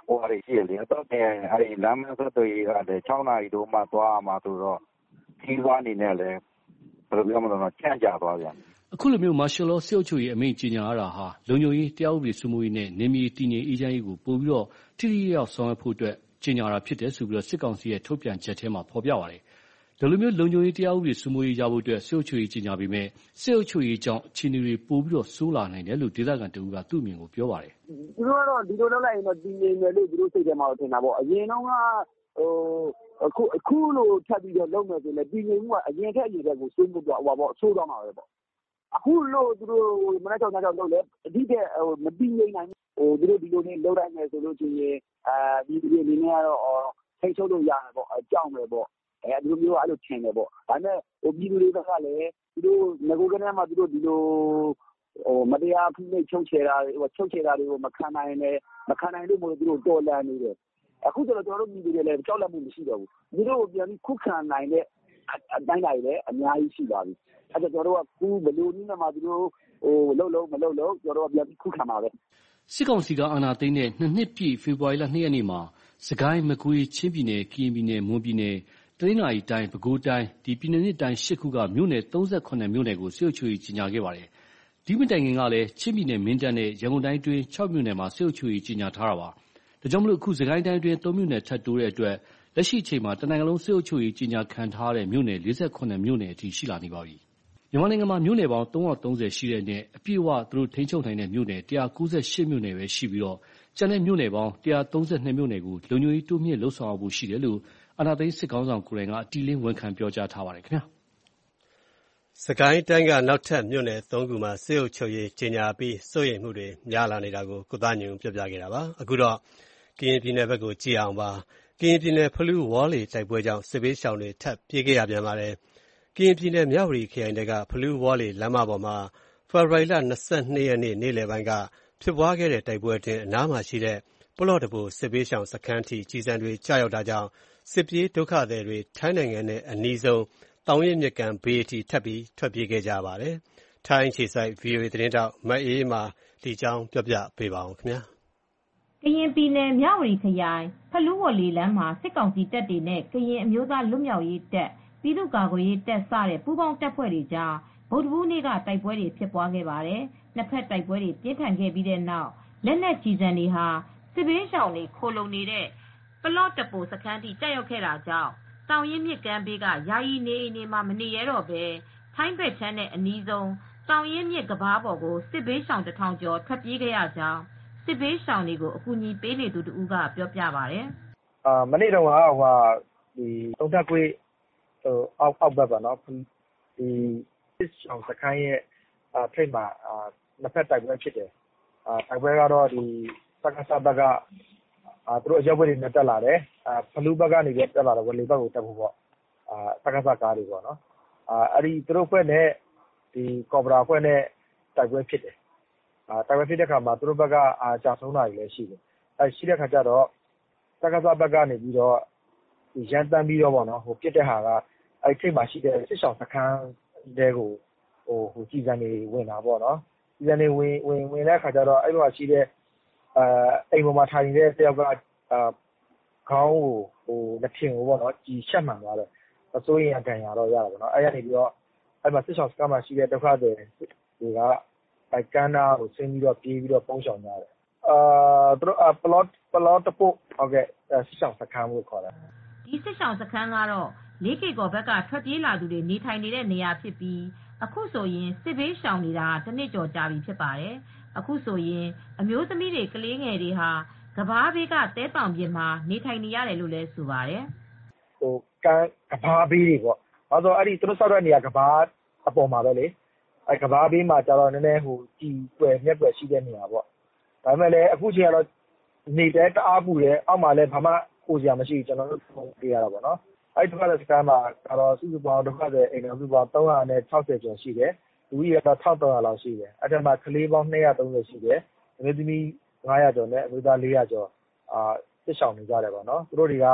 ဟိုဟာတွေရှိတယ်လေအတော့အဲဒီလမ်းမဆက်သွယ်ရေးကလည်း6နာရီတို့မှသွားမှာဆိုတော့ခီးသွားအနေနဲ့လည်းဘယ်လိုပြောမလဲတော့ကြံ့ကြာသွားပြန်အခုလိုမျိုး martial law စစ်အုပ်ချုပ်ရေးအမိန့်ကြေညာရတာဟာလုံခြုံရေးတရားဥပဒေစိုးမိုးရေးနဲ့နေမြေတည်ငြိမ်အေးချမ်းရေးကိုပို့ပြီးတော့ထိထိရောက်ရောက်ဆောင်ရွက်ဖို့အတွက်ကြေညာတာဖြစ်တယ်ဆိုပြီးတော့စစ်ကောင်စီရဲ့ထုတ်ပြန်ချက်ထဲမှာဖော်ပြပါတယ်ဒီလိုမျိုးလုံခြုံရေးတရားဥပဒေစိုးမိုးရေးရဖို့အတွက်စစ်အုပ်ချုပ်ရေးကြေညာပြီးမဲ့စစ်အုပ်ချုပ်ရေးကြောင့်အခြေအနေတွေပို့ပြီးတော့ဆိုးလာနိုင်တယ်လို့ဒေသခံတဦးကသူ့အမြင်ကိုပြောပါတယ်သူတို့ကတော့ဒီလိုလုပ်လိုက်ရင်တော့တည်ငြိမ်တယ်လို့သူတို့စိတ်ထဲမှာထင်တာပေါ့အရင်တော့ကအခုလိုထပ်ပြီးတော့လုပ်မယ်ဆိုရင်တည်ငြိမ်မှုကအရင်ထက်ကိုဆိုးမှုတော့ဆိုးသွားမှာပဲပေါ့အခုလို့သူတို့မနေ့ကလုပ်လဲအတိတဲ့မတည်ငြိမ်နိုင်သူတို့ဒီလိုနေလုပ်လိုက်မယ်ဆိုလို့ချင်းဒီလိုအနေနဲ့ကတော့ထိတ်ချုပ်လို့ရတယ်ပေါ့ကြောက်မယ်ပေါ့ဒီလိုမျိုးအဲ့လိုထင်တယ်ပေါ့ဒါပေမဲ့ပြည်သူတွေကလည်းသူတို့ငကိုကနေမှသူတို့ဒီလိုမတရားဖိနှိပ်ချုပ်ချယ်တာတွေကိုမခံနိုင်လို့မို့သူတို့တော်လန့်နေတယ်အခုကျတော့ကျွန်တော်တို့ပြည်သူတွေလည်းကြောက်လန့်မှုမရှိတော့ဘူးသူတို့ပြန်ပြီးခုခံနိုင်တဲ့အတိုင်းတိုင်းလည်းအများကြီးရှိပါပြီအဲ့တော့ကျွန်တော်တို့ကခုဘယ်လိုနည်းနဲ့မှသူတို့လှုပ်မလှုပ်ကျွန်တော်တို့ကပြန်ပြီးခုခံပါပဲစစ်ကောင်စီကအာဏာသိမ်းတဲ့2နှစ်ပြည့်ဖေဖော်ဝါရီလ2ရက်နေ့မှာစကိုင်းမကွေးချင်းပြည်နယ်ကရင်ပြည်နယ်မွန်ပြည်နယ်တနင်္သာရီတိုင်းပဲခူးတိုင်းဒီပြည်နယ်တိုင်း8ခုကမြို့နယ်38မြို့နယ်ကိုစစ်အုပ်ချုပ်ရေးကြီးညာခဲ့ပါတယ်ဒီမတိုင်ခင်ကလည်းချင်းပြည်နယ်မင်းတပ်နဲ့ရန်ကုန်တိုင်းတွင်း6မြို့နယ်မှာစစ်အုပ်ချုပ်ရေးကြီးညာထားတာပါဒါကြောင့်မလို့အခုစကိုင်းတိုင်းတွင်း3မြို့နယ်ထပ်တိုးတဲ့အတွက်လက်ရှိအချိန်မှာတနိုင်ငံလုံးစစ်အုပ်ချုပ်ရေးကြီးညာခံထားတဲ့မြို့နယ်48မြို့နယ်အထိရှိလာနေပါပြီမြန်မာနိုင်ငံမှာမြို့နယ်ပေါင်း330ရှိတဲ့နဲ့အပြည့်အဝသူတို့ထိန်းချုပ်နိုင်တဲ့မြို့နယ်198မြို့နယ်ပဲရှိပြီးတော့ကျန်တဲ့မြို့နယ်ပေါင်း132မြို့နယ်ကိုလုံခြုံရေးတိုးမြင့်လှုပ်ဆောင်ဖို့ရှိတယ်လို့အာဏာသိမ်းစစ်ကောင်ဆောင်ကိုယ်တိုင်ကအတီးလင်းဝန်ခံပြောကြားထားပါတယ်ခင်ဗျာစကိုင်းတိုင်းကနောက်ထပ်မြို့နယ်3ခုမှာစစ်အုပ်ချုပ်ရေးကြီးညာပြီးစိုးရိမ်မှုတွေများလာနေတာကိုကိုသားညွန့်ပြောပြခဲ့တာပါအခုတော့ကရင်ပြည်နယ်ဘက်ကိုကြည့်အောင်ပါကရင်ပြည်နယ်ဖလူးဝေါ်လေတိုက်ပွဲကြောင့်စစ်ဘေးရှောင်တွေထပ်ပြေးခဲ့ရပြန်ပါတယ်ကရင်ပြည်နယ်မြဝတီခရိုင်ကဖလူးဝေါ်လေလမ်းမပေါ်မှာဖေဖော်ဝါရီလ22ရက်နေ့နေ့လယ်ပိုင်းကဖြစ်ပွားခဲ့တဲ့တိုက်ပွဲအတွင်းအနားမှာရှိတဲ့ပလော့တပူစစ်ဘေးရှောင်စခန်းထိကြီးစံတွေကြားရောက်တာကြောင့်စစ်ပြေးဒုက္ခသည်တွေထိုင်းနိုင်ငံနဲ့အနီးဆုံးတောင်ရမြစ်ကမ်းဘေးအထိထပ်ပြီးထွက်ပြေးခဲ့ကြပါတယ်။ထိုင်းအခြေစိုက် VOA သတင်းတောက်မအေးမာဒီကြောင်းပြောပြပေးပါဦးခင်ဗျာ။ကရင်ပြည်နယ်မြဝတီခရိုင်ဖလူးဝေါ်လေလမ်းမှာစစ်ကောင်စီတပ်တွေနဲ့ကရင်အမျိုးသားလွတ်မြောက်ရေးတပ်ပြည်သူ့ကာကွယ်ရေးတပ်စတဲ့ပူးပေါင်းတပ်ဖွဲ့တွေကြားဗုဒ္ဓဘူးနေ့ကတိုက်ပွဲတွေဖြစ်ပွားခဲ့ပါတယ်။နှစ်ဖက်တိုက်ပွဲတွေပြင်းထန်ခဲ့ပြီးတဲ့နောက်လက်နက်ကြီးစံတွေဟာစစ်ဘေးရှောင်တွေခိုလုံနေတဲ့ပလော့တပူစခန်းထိတက်ရောက်ခဲ့တာကြောင့်တောင်ရင်းမြစ်ကမ်းဘေးကယာယီနေအိမ်တွေမှာမနေရတော့ဘဲထိုင်းဘက်ချမ်းနဲ့အနီးဆုံးတောင်ရင်းမြစ်ကဘာပေါ်ကိုစစ်ဘေးရှောင်1000ကျော်ထွက်ပြေးခဲ့ရကြောင်းစစ်ဘေးရှောင်တွေကိုအကူအညီပေးနေသူတဦးကပြောပြပါတယ်။မနေ့တုန်းကတုံးထကွေးအောက်ဘက်ပါနော်ဒီစစ်ရှောင်စခန်းရဲ့ထိပ်မှာနှစ်ဖက်တိုက်ပွဲဖြစ်တယ်။တိုက်ပွဲကတော့ဒီစက္ကစဘက်ကသူတို့အရောက်ဝဲတွေနဲ့တက်လာတယ်ဖလူးဘက်ကနေတက်လာတယ်ဝလေဘက်ကိုတက်ဖို့ပေါ့စက္ကစကားတွေပေါ့နော်အဲ့ဒီသူတို့ဖွဲ့နဲ့ဒီကော်ဘရာဖွဲ့နဲ့တိုက်ပွဲဖြစ်တယ်တိုက်ပွဲဖြစ်တဲ့အခါမှာသူတို့ဘက်ကကြာဆုံးတာတွေလည်းရှိတယ်ရှိတဲ့အခါကျတော့စက္ကစဘက်ကနေပြီးတော့ဒီရန်တမ်းပြီးတော့ပေါ့နော်ပြစ်တဲ့ဟာကအဲ့ထိပ်မှာရှိတဲ့စစ်ဆောင်စခန်းတွေကိုကြည်စံနေဝင်တာပေါ့နော်ကြည်စံနေဝင်တဲ့အခါကျတော့အဲ့လိုရှိတဲ့အိမ်ပေါ်မှာထိုင်နေတဲ့တယောက်ကခေါင်းကိုလက်ဖြင့်ကိုပေါ့နော်ကြည်ရှက်မှန်သွားတယ်အစိုးရဒဏ်ရာတော့ရတာပေါ့နော်အဲ့ရနေပြီးတော့အဲ့မှာစစ်ဆောင်စခန်းမှာရှိတဲ့ဒုက္ခသည်တွေကကမ်းနားကိုဆင်းပြီးတော့ပြေးပြီးတော့ပုံရှောင်ကြတယ်သူတို့ပလော့တပုတ်ဟုတ်ကဲ့စစ်ဆောင်စခန်းကိုခေါ်တယ်ဒီစစ်ဆောင်စခန်းကတော့လေးကေကော်ဘက်ကထွက်ပြေးလာသူတွေနေထိုင်နေတဲ့နေရာဖြစ်ပြီးအခုဆိုရင်စစ်ဘေးရှောင်နေတာတစ်နှစ်ကျော်ကြာပြီဖြစ်ပါတယ်အခုဆိုရင်အမျိုးသမီးတွေကလေးငယ်တွေဟာကဘာဘေးကတဲတောင်ပြင်မှာနေထိုင်နေရတယ်လို့လည်းဆိုပါတယ်ကဘာဘေးတွေပေါ့ဘာလို့အဲ့ဒီသူတို့ဆောက်တဲ့နေရာကဘာအပေါ်မှာပဲလေအဲ့ကဘာဘေးမှာကျတော့နည်းနည်းကြည်ွယ်မြက်ွယ်ရှိတဲ့နေရာပေါ့ဒါပေမဲ့လည်းအခုချိန်ကတော့နေတဲ့တအားပူတယ်အောက်မှာလည်းဘာမှကိုစရာမရှိဘူးကျွန်တော်တို့ပုံပြရတာပေါ့နော်အဲ့ဒီစခန်းမှာကတော့စုစုပေါင်းဒုက္ခသည်အိမ်တော်စုပေါင်း360ကျော်ရှိတယ်လူကြီးကတော့1300လောက်ရှိတယ်အဲ့ဒါမှာကလေးပေါင်း230ရှိတယ်အမျိုးသမီး900ကျော်နဲ့အမျိုးသား400ကျော်စစ်ဆောင်နေကြတယ်ပေါ့နော်သူတို့တွေက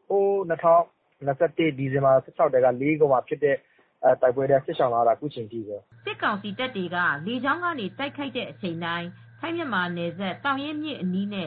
2021ဒီဇင်ဘာ16တက်က4ကုံမှာဖြစ်တဲ့တိုက်ပွဲတဲ့စစ်ဆောင်လာတာအခုချိန်ထိပဲစစ်ကောင်စီတပ်တွေကလေကြောင်းကနေတိုက်ခိုက်တဲ့အချိန်တိုင်းထိုင်းမြန်မာနယ်စပ်တောင်ရင်းမြစ်အနီးနဲ့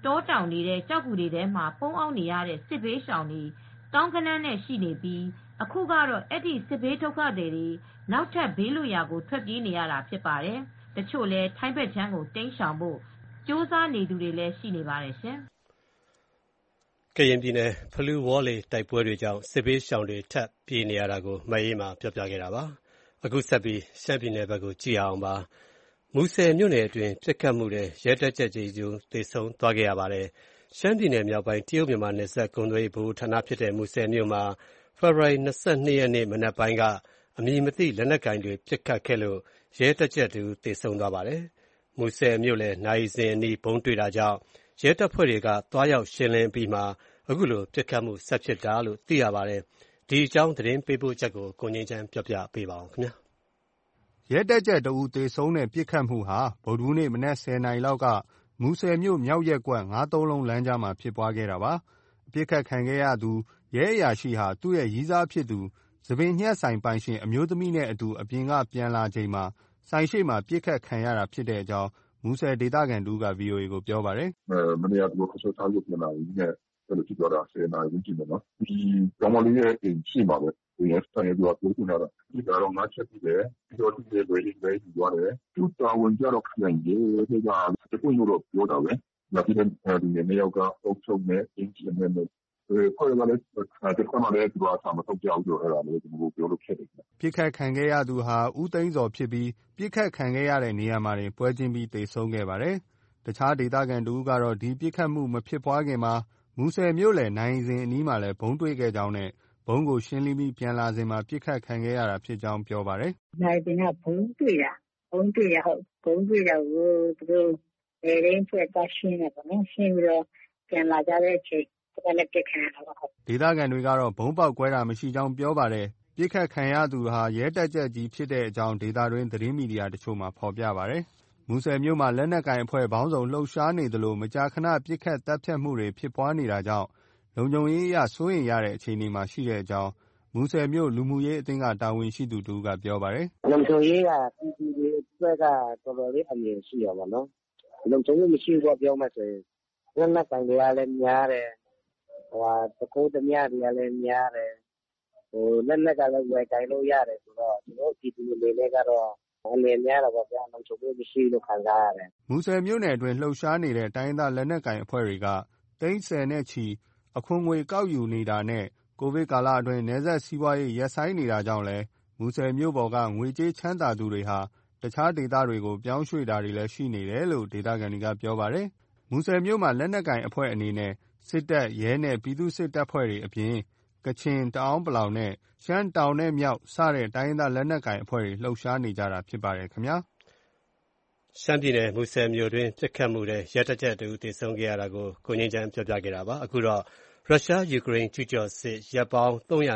တောတောင်နေတဲ့ကျောက်ဂူတွေထဲမှာပုန်းအောင်းနေရတဲ့စစ်ဘေးရှောင်တွေသောင်းဂဏန်းနဲ့ရှိနေပြီးအခုကတော့အဲ့ဒီစစ်ဘေးဒုက္ခသည်တွေနောက်ထပ်ဘေးလွတ်ရာကိုထွက်ပြေးနေရတာဖြစ်ပါတယ်။တချို့လည်းထိုင်းဘက်ခြမ်းကိုတိမ်းရှောင်ဖို့ကြိုးစားနေသူတွေလည်းရှိနေပါတယ်ရှင်။ကရင်ပြည်နယ်ဖလူးဝေါ်လေတိုက်ပွဲတွေကြောင့်စစ်ဘေးရှောင်တွေထပ်ပြေးနေရတာကိုမအေးမှာပြောပြခဲ့တာပါ။အခုဆက်ပြီးရှမ်းပြည်နယ်ဘက်ကိုကြည့်အောင်ပါ။မူဆယ်မြို့နယ်အတွင်းပြစ်ခတ်မှုတွေရဲတပ်ချက်ကြီးကျူသေဆုံးသွားခဲ့ရပါတယ်။ရှမ်းပြည်နယ်မြောက်ပိုင်းတရုတ်မြန်မာနယ်စပ်ကုန်သွယ်ရေးဗဟိုဌာနဖြစ်တဲ့မူဆယ်မြို့မှာဖေဖော်ဝါရီ22ရက်နေ့မနက်ပိုင်းကအမည်မသိလက်နက်ကိုင်တွေပြစ်ခတ်ခဲ့လို့ရဲတပ်ချက်တူသေဆုံးသွားပါတယ်။မူဆယ်မြို့လည်းနိုင်စင်အနီးဘုံတွေ့တာကြောင့်ရဲတပ်ဖွဲ့တွေကသွားရောက်ရှင်းလင်းပြီးမှအခုလိုပြစ်ခတ်မှုဆက်ဖြစ်တာလို့သိရပါတယ်။ဒီအကြောင်းသတင်းပေးပို့ချက်ကိုကိုငင်းချမ်းပြောပြပေးပါဦးခင်ဗျာ။ရဲတပ်ချက်တအူသေဆုံးတဲ့ပြစ်ခတ်မှုဟာဗုဒ္ဓဟူးနေ့မနက်10:00 နာရီလောက်ကမူဆယ်မြို့မြောက်ရပ်ကွက်9-3 လုံးလမ်းကြားမှာဖြစ်ပွားခဲ့တာပါ။ပြစ်ခတ်ခံခဲ့ရသူရဲအရာရှိဟာသူ့ရဲ့ရည်းစားဖြစ်သူသပင်ညှပ်ဆိုင်ပိုင်ရှင်အမျိုးသမီးနဲ့အတူအပြင်ကပြန်လာချိန်မှာဆိုင်ရှိမှာပြစ်ခတ်ခံရတာဖြစ်တဲ့အကြောင်းမူဆယ်ဒေသခံတူက VOA ကိုပြောပါတယ်။မနေ့ကသူခဆောထားလို့ပြန်လာပြီးနဲ့အဲ့လိုဖြစ်သွားတာ10 နာရီဝန်းကျင်ပဲနော်။ဒီကောင်မလေးရဲ့အိမ်ရှိမှာပဲ။ရဲဆိုင်ရဲ့ပြောပြနေတာဒီကတော့ငါချက်ပြီးတယ်ပြီးတော့ဒီတွေယူသွားတယ်သူတာဝန်ကြတော့ခိုင်ရဲဒါကတခုမျိုးတော့ပြောတာပဲ။နောက်ပြီးတော့ဒီနေ့ရောက်ကအုပ်ချုပ်နေအင်ဂျင်နဲ့ခေါ်ရတဲ့တက်ခွန်နဲ့သူကဆာမတော့ကြောက်ကြရတာလေဒီလိုပြောလို့ဖြစ်တယ်။ပြစ်ခတ်ခံခဲ့ရသူဟာဦးသိန်းစော်ဖြစ်ပြီးပြစ်ခတ်ခံခဲ့ရတဲ့နေရာမှာပွဲချင်းပြီးသေဆုံးခဲ့ပါတယ်။တခြားဒေသခံတူကတော့ဒီပြစ်ခတ်မှုမဖြစ်ပွားခင်မှာမူဆယ်မြို့လည်းနိုင်စင်အနီးမှာလည်းဘုံတွေ့ခဲ့ကြောင်းနဲ့ဘုံကိုရှင်းလင်းပြီးပြန်လာစဉ်မှာပြစ်ခတ်ခံခဲ့ရတာဖြစ်ကြောင်းပြောပါတယ်။နိုင်စင်ကဘုံတွေ့တာဟုတ်ဘုံတွေ့တာကိုသူတို့ရင်းဖွဲ့တာရှင်းတယ်ပေါ့နော်ရှင်းပြီးတော့ပြန်လာကြတဲ့အချိန်ဒေသခံတွေကတော့ဘုံပေါက်ကွဲတာမရှိကြောင်းပြောပါတယ်။ပြစ်ခတ်ခံရသူဟာရဲတပ်ချက်ကြီးဖြစ်တဲ့အကြောင်းဒေသတွင်းသတင်းမီဒီယာတချို့မှာဖော်ပြပါတယ်။မူဆယ်မြို့မှာလက်နက်ကိုင်အဖွဲ့ပေါင်းစုံလှုပ်ရှားနေသလိုမကြာခဏပြစ်ခတ်တပ်ဖြတ်မှုတွေဖြစ်ပွားနေတာကြောင့်လုံခြုံရေးအရစိုးရိမ်ရတဲ့အခြေအနေမှာရှိတဲ့အကြောင်းမူဆယ်မြို့လူမှုရေးအသင်းကတာဝန်ရှိသူတူကပြောပါတယ်။လုံခြုံရေးကပြည်သူတွေအတွက်ကတော်တော်လေးအမြင်ရှိရပါတော့။လုံခြုံရေးမရှိဘူးပြောမှဆိုရင်လက်နက်ကိုင်တွေကလည်းများတယ်တကူတမြတွေကလည်းများတယ်လက်နက်ကလည်းဝယ်ကိုင်လို့ရတယ်ဆိုတော့ကျွန်တော်ပြည်သူတွေလည်းကတော့အနေများတော့ဗျာလုံခြုံရေးမရှိလို့ခံစားရတယ်မူဆယ်မြို့နယ်အတွင်းလှုပ်ရှားနေတဲ့တိုင်းသားလက်နက်ကိုင်အဖွဲ့တွေကသိန်း10နဲ့ချီအခွန်ငွေကောက်ယူနေတာနဲ့ကိုဗစ်ကာလအတွင်းနယ်စပ်စီးပွားရေးရပ်ဆိုင်းနေတာကြောင့်လည်းမူဆယ်မြို့ပေါ်ကငွေကြေးချမ်းသာသူတွေဟာတခြားဒေသတွေကိုပြောင်းရွှေ့တာတွေလည်းရှိနေတယ်လို့ဒေသခံတွေကပြောပါတယ်မူဆယ်မြို့မှာလက်နက်ကိုင်အဖွဲ့အနေနဲ့စစ်တပ်ရဲနဲ့ပြည်သူ့စစ်တပ်ဖွဲ့တွေအပြင်ကချင်တအောင်းပလောင်နဲ့ရှမ်းတောင်နဲ့မြောက်စတဲ့တိုင်းရင်းသားလက်နက်ကိုင်အဖွဲ့တွေလှုပ်ရှားနေကြတာဖြစ်ပါတယ်ခင်ဗျာရှမ်းပြည်နယ်မူဆယ်မြို့တွင်ပြစ်ခတ်မှုတွေရဲတပ်ချက်တူသေဆုံးခဲ့ရတာကိုကိုငင်းချမ်းပြောပြခဲ့တာပါအခုတော့ရုရှားယူကရိန်းကျူးကျော်စစ်ရပ်ပေါင်း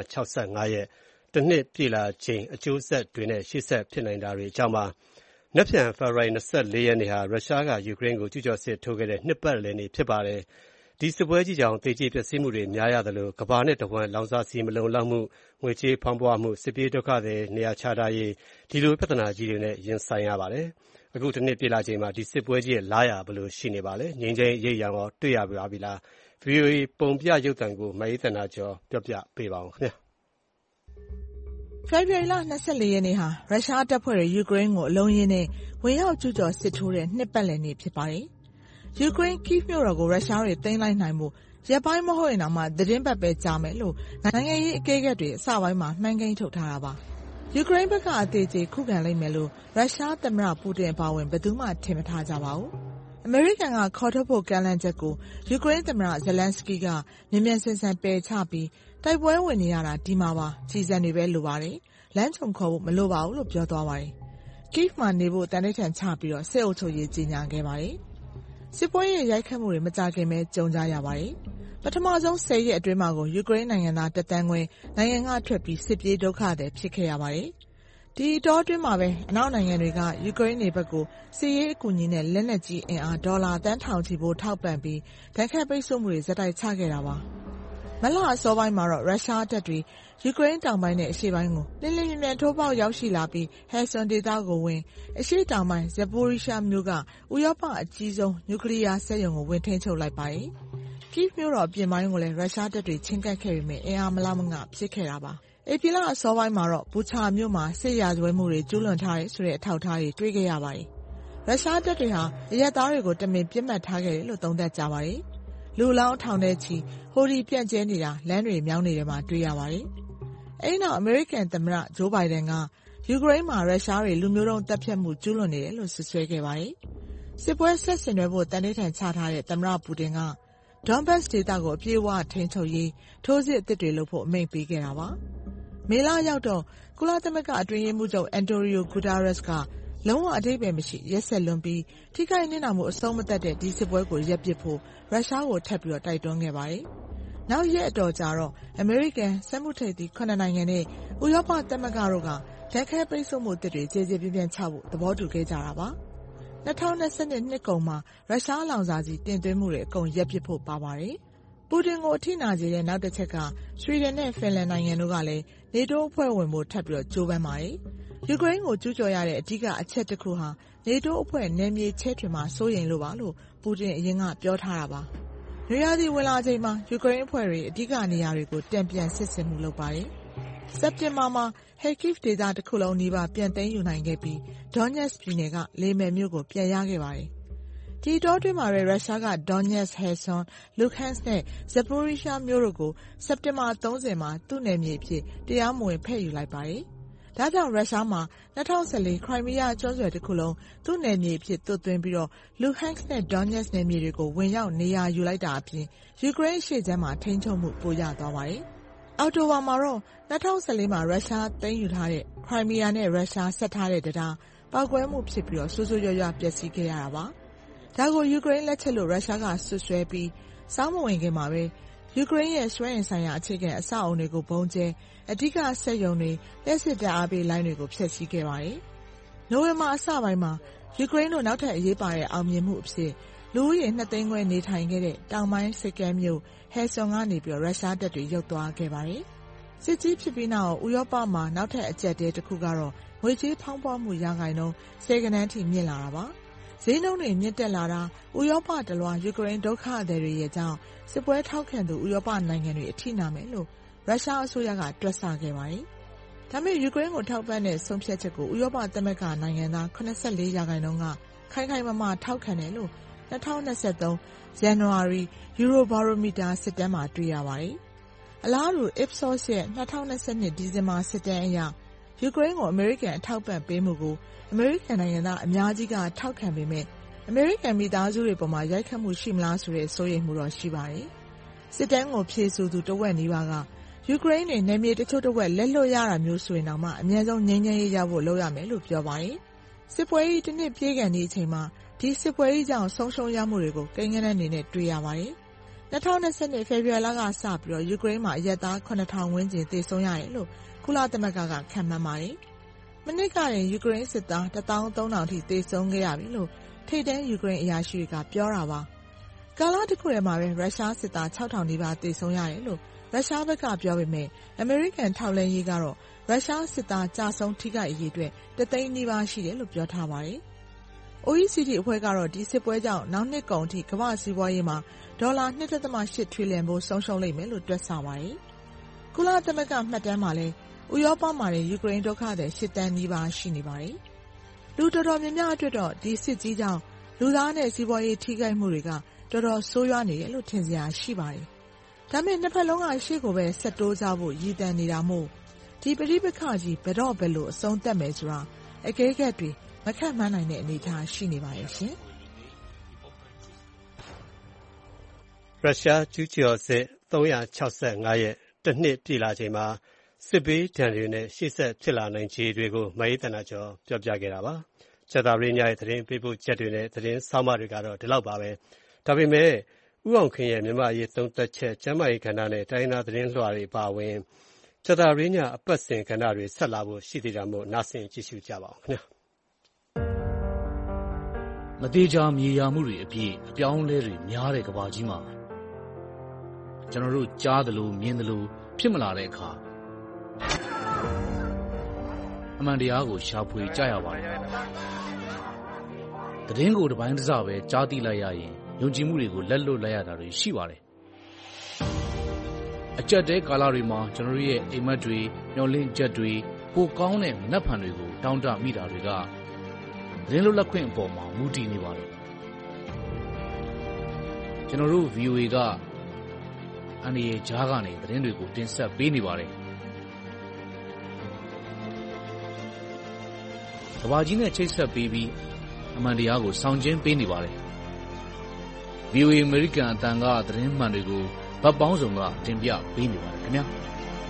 365ရက်တစ်နှစ်ပြည့်လာချိန်အကျိုးဆက်တွေနဲ့ရှေ့ဆက်ဖြစ်နိုင်တာတွေအကြောင်းပါနက်ဖြန်ဖေဖော်ဝါရီ24ရက်နေ့ဟာရုရှားကယူကရိန်းကိုကျူးကျော်စစ်ထိုးခဲ့တဲ့နှစ်ပတ်လည်နေ့ဖြစ်ပါတယ်ဒီစစ်ပွဲကြီးကြောင့်သေကြေပျက်စီးမှုတွေများရသလိုကမ္ဘာနဲ့တဝန်းလောင်စာဆီမလုံလောက်မှုငွေကြေးဖောင်းပွားမှုစစ်ပြေးဒုက္ခတွေနေရာချထားရေးဒီလိုပြဿနာကြီးတွေနဲ့ရင်ဆိုင်ရပါတယ်အခုတစ်နှစ်ပြည့်လာချိန်မှာဒီစစ်ပွဲကြီးရဲ့လာရဘယ်လိုရှိနေပါလဲငြိမ်းချမ်းရေးရအောင်တွေ့ရပါပြီလား VOA ပုံပြရုပ်သံကိုမအေးသနာကျော်ပြောပြပေးပါဦးခင်ဗျာဖေဖော်ဝါရီလ24ရက်နေ့ဟာရုရှားတပ်ဖွဲ့တွေယူကရိန်းကိုအလုံးရင်းနဲ့ဝင်ရောက်ကျူးကျော်စစ်ထိုးတဲ့နှစ်ပတ်လည်နေ့ဖြစ်ပါတယ်ယူကရိန်းကိဗ်မြို့တော်ကိုရုရှားတွေသိမ်းလိုက်နိုင်မှုရပ်ပိုင်းမဟုတ်ရင်တောင်မှသတင်းပတ်ပဲကြာမယ်လို့နိုင်ငံရေးအကဲခတ်တွေအစပိုင်းမှာမှန်းကိန်းထုတ်ထားတာပါယူကရိန်းဘက်ကအသေးသေးခုခံလိုက်မယ်လို့ရုရှားသမ္မတပူတင်အပါအဝင်ဘယ်သူမှထင်မထားကြပါဘူးအမေရိကန်ကခေါ်ထုတ်ဖို့ကမ်းလှမ်းချက်ကိုယူကရိန်းသမ္မတဇလန်စကီကမြန်မြန်ဆန်ဆန်ပယ်ချပြီးတိုက်ပွဲဝင်နေရတာဒီမှာပါကြီးစံတွေပဲလိုပါတယ်လမ်းချုံခေါ်ဖို့မလိုပါဘူးလို့ပြောသွားပါတယ်ကိဗ်မှာနေဖို့တန်ဋိဌာန်ချပြီးတော့စစ်အုပ်ချုပ်ရေးကြီးညာခဲ့ပါတယ်စစ်ပွဲရဲ့ရိုက်ခတ်မှုတွေမကြခင်ပဲကြုံကြရပါတယ်ပထမဆုံး10ရက်အတွင်းမှာကိုယူကရိန်းနိုင်ငံသားတသန်းခွဲနိုင်ငံကထွက်ပြီးစစ်ပြေးဒုက္ခသည်ဖြစ်ခဲ့ရပါတယ်ဒီအတောအတွင်းမှာပဲအနောက်နိုင်ငံတွေကယူကရိန်းနေဘက်ကိုစစ်ရေးအကူအညီနဲ့လက်နက်ကြီးအင်အားဒေါ်လာတန်းထောင်ချီဖို့ထောက်ပံ့ပြီးဒဏ်ခတ်ပိတ်ဆို့မှုတွေဇက်တိုက်ချခဲ့တာပါမတ်လအစောပိုင်းမှာတော့ရုရှားတပ်တွေယူကရိန်းတောင်ပိုင်းနဲ့အရှေ့ပိုင်းကိုလင်းလင်းမြန်မြန်ထိုးပေါက်ရောက်ရှိလာပြီးဟယ်ဆွန်ဒေသကိုဝင်အရှေ့တောင်ပိုင်းဇပိုရီရှားမြို့ကဥရောပအကြီးဆုံးနျူကလ িয়ার စက်ရုံကိုဝင်ထိန်းချုပ်လိုက်ပါတယ်။ ကိဗ်မြို့တော်ပြင်ပိုင်းကိုလည်းရုရှားတပ်တွေချင်းကပ်ခဲ့ပေမဲ့အင်အားမလောက်မငဖြစ်ခဲ့တာပါ။ဧပြီလအစောပိုင်းမှာတော့ဘူချာမြို့မှာစစ်ရာဇဝတ်မှုတွေကျူးလွန်ထားတယ်ဆိုတဲ့အထောက်အထားတွေတွေ့ခဲ့ရပါတယ်။ရုရှားတပ်တွေဟာအရပ်သားတွေကိုတမင်ပစ်မှတ်ထားခဲ့တယ်လို့သုံးသပ်ကြပါတယ်။လူလောင်းထောင်ထဲချီဟိုဒီပြန့်ကျဲနေတာလမ်းတွေမြောင်းနေတဲ့မှာတွေ့ရပါတယ်။အဲဒီနောက်အမေရိကန်သမ္မတဂျိုးဘိုင်ဒန်ကယူကရိန်းမှာရုရှားတွေလူမျိုးတုံးတပ်ဖြတ်မှုကျူးလွန်နေတယ်လို့စွပ်စွဲခဲ့ပါတယ်။စစ်ပွဲဆက်ဆင်နွှဲဖို့တန်ဋိဌာန်ချထားတဲ့သမ္မတပူတင်ကဒေါန်ဘတ်စ်ဒေသကိုအပြည့်အဝထိန်းချုပ်ရေးထိုးစစ်အသစ်တွေလုပ်ဖို့အမိန့်ပေးခဲ့တာပါ။မေလရောက်တော့ကုလသမဂ္ဂအတွင်းရေးမှူးချုပ်အန်တိုရီယိုဂူတာရက်စ်ကလုံးဝအဓိပ္ပာယ်မရှိရက်စက်လွန်ပြီးထိခိုက်နစ်နာမှုအဆုံးမသတ်တဲ့ဒီစစ်ပွဲကိုရပ်ပစ်ဖို့ရုရှားကိုထပ်ပြီးတိုက်တွန်းခဲ့ပါတယ်။နောက်ရက်အတော်ကြာတော့အမေရိကန်စက်မှုထိပ်သီး9နိုင်ငံနဲ့ဥရောပသမဂ္ဂတို့ကဓာတ်ခဲပိတ်ဆို့မှုအသစ်တွေကြေကြေပြန့်ပြန့်ချဖို့သဘောတူခဲ့ကြတာပါ။2022နှစ်ကုန်မှာရုရှားလောင်စာဆီတင်သွင်းမှုတွေအကုန်ရပ်ပစ်ဖို့ပါပါတယ်။ပူတင်ကိုအထိနာစေတဲ့နောက်တစ်ချက်ကဆွီဒင်နဲ့ဖင်လန်နိုင်ငံတို့ကလည်းနေတိုးအဖွဲ့ဝင်ဖို့ထပ်ပြီးကြိုးပမ်းပါတယ်။ယူကရိန်းကိုကျူးကျော်ရတဲ့အဓိကအချက်တစ်ခုဟာနေတိုးအဖွဲ့နယ်မြေချဲ့ထွင်မှာစိုးရိမ်လို့ပါလို့ပူတင်အရင်ကပြောထားတာပါ။နွေရာသီဝင်လာချိန်မှာယူကရိန်းအဖွဲ့တွေအဓိကနေရာတွေကိုတံပြန်စစ်ဆင်မှုလုပ်ပါတယ်။စက်တင်ဘာမှာဟယ်ကိဗ်ဒေသတစ်ခုလုံးနီးပါးပြန်သိမ်းယူနိုင်ခဲ့ပြီးဒေါညက်စ်ပြည်နယ်ကလေမယ်မြို့ကိုပြန်ရခဲ့ပါတယ်။ဒီတောတွင်းမှာပဲရုရှားကဒေါညက်စ်ဟယ်ဆွန်လူခန့်စ်နဲ့ဇပိုရီရှားမြို့တို့ကိုစက်တင်ဘာ30မှာသူ့နယ်မြေအဖြစ်တရားမဝင်ဖဲ့ယူလိုက်ပါတယ်။ဒါကြောင့်ရုရှားမှာ2014ခရိုင်းမီးယားကျွန်းဆွယ်တစ်ခုလုံးသူ့နယ်မြေအဖြစ်သွတ်သွင်းပြီးလူခန့်စ်နဲ့ဒေါညက်စ်နယ်မြေတွေကိုဝင်ရောက်နေရာယူလိုက်တာအပြင်ယူကရိန်းရှေ့ခြမ်းမှာထိန်းချုပ်မှုပိုရသွားပါတယ်။အောက်တိုဘာမှာတော့2014မှာရုရှားသိမ်းယူထားတဲ့ခရိုင်းမီးယားနဲ့ရုရှားဆက်ထားတဲ့တရားပောက်ကွဲမှုဖြစ်ပြီးဆိုးဆိုးရွားရွားပျက်စီးခဲ့ရတာပါ။ဒါကိုယူကရိန်းလက်ချက်လို့ရုရှားကဆွဆွဲပြီးစောင်းမဝင်ခင်မှာပဲယူကရိန်းရဲ့စွမ်းအင်ဆိုင်ရာအခြေခံအဆောက်အုံတွေကိုဘုံကျဲအဓိကစက်ရုံတွေလက်စစ်တပ်အားပေးလိုင်းတွေကိုဖျက်ဆီးခဲ့ပါတယ်။နိုဝင်ဘာအစပိုင်းမှာယူကရိန်းတို့နောက်ထပ်အရေးပါတဲ့အောင်မြင်မှုအဖြစ်လူဦးရေ2သိန်းခွဲနေထိုင်ခဲ့တဲ့တောင်ပိုင်းစစ်ကမ်းမြို့ဟယ်ဆွန်ကနေရုရှားတပ်တွေရုတ်သွားခဲ့ပါတယ်။စစ်ကြီးဖြစ်ပြီးနောက်ဥရောပမှာနောက်ထပ်အကျပ်တဲတစ်ခုကတော့ငွေကြေးဖောင်းပွားမှုရာခိုင်နှုန်း10%ထိမြင့်လာတာပါ။ဈေးနှုန်းတွေမြင့်တက်လာတာဥရောပတလွှာယူကရိန်းဒုက္ခသည်တွေရဲ့ကြောင့်စစ်ပွဲထောက်ခံသူဥရောပနိုင်ငံတွေအထိနာမယ်လို့ရုရှားအစိုးရကတွက်ဆခဲ့ပါတယ်။ဒါပေမဲ့ယူကရိန်းကိုထောက်ပံ့တဲ့ဆုံးဖြတ်ချက်ကိုဥရောပသမဂ္ဂနိုင်ငံသား84%ကခိုင်ခိုင်မာမာထောက်ခံတယ်လို့2023ဇန်နဝါရီယူရိုဘာရိုမီတာစစ်တမ်းမှာတွေ့ရပါတယ်။အလားတူ Ipsos ရဲ့2022ဒီဇင်ဘာစစ်တမ်းအရယူကရိန်းကိုအမေရိကန်အထောက်ပံ့ပေးမှုကိုအမေရိကန်နိုင်ငံသားအများကြီးကထောက်ခံပေမဲ့အမေရိကန်မိသားစုတွေပေါ်မှာရိုက်ခတ်မှုရှိမလားဆိုတဲ့စိုးရိမ်မှုတော့ရှိပါတယ်။စစ်တမ်းကိုဖြေဆိုသူတဝက်နီးပါးကယူကရိန်းတွေနယ်မြေတချို့တစ်ဝက်လက်လွတ်ရတာမျိုးဆိုရင်တော့မှအများဆုံးငြိမ်းချမ်းရေးရဖို့လုပ်ရမယ်လို့ပြောပါတယ်။စစ်ပွဲကြီးတစ်နှစ်ပြည့်ကန်ဒီအချိန်မှာဒီစစ်ပွဲကြီးကြောင့်ဆုံးရှုံးရမှုတွေကိုကိန်းဂဏန်းအနေနဲ့တွေ့ရပါတယ်။2022ဖေဖော်ဝါရီလကစပြီးယူကရိန်းမှာအရပ်သား 9,000 ဝန်းကျင်သေဆုံးရတယ်လို့ကုလသမဂ္ဂကခန့်မှန်းပါတယ်။မနှစ်ကရင်ယူကရိန်းစစ်သား 13,000 ထိသေဆုံးခဲ့ရပြီလို့ထိပ်တန်းယူကရိန်းအရာရှိတွေကပြောတာပါ။ကာလတစ်ခုထဲမှာပဲရုရှားစစ်သား 6,000 နီးပါးသေဆုံးရတယ်လို့ရုရှားဘက်ကပြောပေမဲ့အမေရိကန်ထောက်လှမ်းရေးကတော့ရုရှားစစ်သားကြာဆုံးထိခိုက်အရေးအတွက်1သိန်းနီးပါးရှိတယ်လို့ပြောထားပါတယ်။ OECD အဖွဲ့ကတော့ဒီစစ်ပွဲကြောင့်နောက်နှစ်ကုန်အထိကမ္ဘာ့စီးပွားရေးမှာဒေါ်လာ 2.8 ထရီလီယံဖိုးဆုံးရှုံးလိမ့်မယ်လို့တွက်ဆပါတယ်။ကုလသမဂ္ဂမှတ်တမ်းမှာလည်းဥရောပမှာယူကရိန်းဒုက္ခသည်8 သန်းနီးပါးရှိနေပါတယ်။လူတော်တော်များများအတွက်တော့ဒီစစ်ကြီးကြောင့်လူသားနဲ့စီးပွားရေးထိခိုက်မှုတွေကတော်တော်ဆိုးရွားနေတယ်လို့ထင်စရာရှိပါတယ်။ဒါပေမဲ့နှစ်ဖက်လုံးကရှေ့ကိုပဲဆက်တိုးကြဖို့ရည်တန်နေတာမို့ဒီပဋိပက္ခကြီးဘယ်တော့ဘယ်လိုအဆုံးသတ်မယ်ဆိုတာအကဲခတ်တွေမခန့်မှန်းနိုင်တဲ့အနေအထားရှိနေပါရဲ့ရှင်။ရုရှားကျူးကျော်စစ်365ရက်တစ်နှစ်ပြည့်လာချိန်မှာစစ်ဘေးဒဏ်တွေနဲ့ရှေ့ဆက်ဖြစ်လာနိုင်ခြေတွေကိုမအေးသနာကျော်ပြောပြခဲ့တာပါ။ကြာသပတေးညရဲ့သတင်းပေးပို့ချက်တွေနဲ့သတင်းဆောင်းပါးတွေကတော့ဒီလောက်ပါပဲ။ဒါပေမဲ့ဦးအောင်ခင်ရဲ့မြန်မာရေးသုံးသက်ချက်ကျမ်းမာရေးကဏ္ဍနဲ့တိုင်းသားသတင်းလွှာတွေပါဝင်ကြာသပတေးညအပတ်စဉ်ကဏ္ဍတွေဆက်လာဖို့ရှိသေးတာမို့နားဆင်ကြည့်ရှုကြပါအောင်ခင်ဗျာ။မသေးချာမြေယာမှုတွေအပြည့်အပြောင်းလဲတွေများတဲ့ကမ္ဘာကြီးမှာကျွန်တော်တို့ကြားသလိုမြင်သလိုဖြစ်မလာတဲ့အခါအမှန်တရားကိုရှာဖွေကြရပါတယ်။သတင်းကိုတစ်ပိုင်းတစ်စပဲကြားသိလိုက်ရရင်ယုံကြည်မှုတွေကိုလက်လွတ်လိုက်ရတာတွေရှိပါတယ်။အကြက်တဲကာလတွေမှာကျွန်တော်တို့ရဲ့အိမ်မက်တွေမျောလင့်ချက်တွေပိုကောင်းတဲ့မနှက်ဖန်တွေကိုတောင်းတမိတာတွေကသတင်းလွတ်လပ်ခွင့်အပေါ်မှာမူတည်နေပါတယ်။ကျွန်တော်တို့ VOA ကအန်ဒီရဲ့ဂျားကနေသတင်းတွေကိုတင်ဆက်ပေးနေပါတယ်။ကဘာကြီးနဲ့ချိတ်ဆက်ပေးပြီးအမှန်တရားကိုဆောင်ကျဉ်ပေးနေပါတယ်။ VOA အမေရိကန်အသံကသတင်းမှန်တွေကိုဗတ်ပေါင်းစုံကတင်ပြပေးနေပါတယ်ခင်ဗျာ။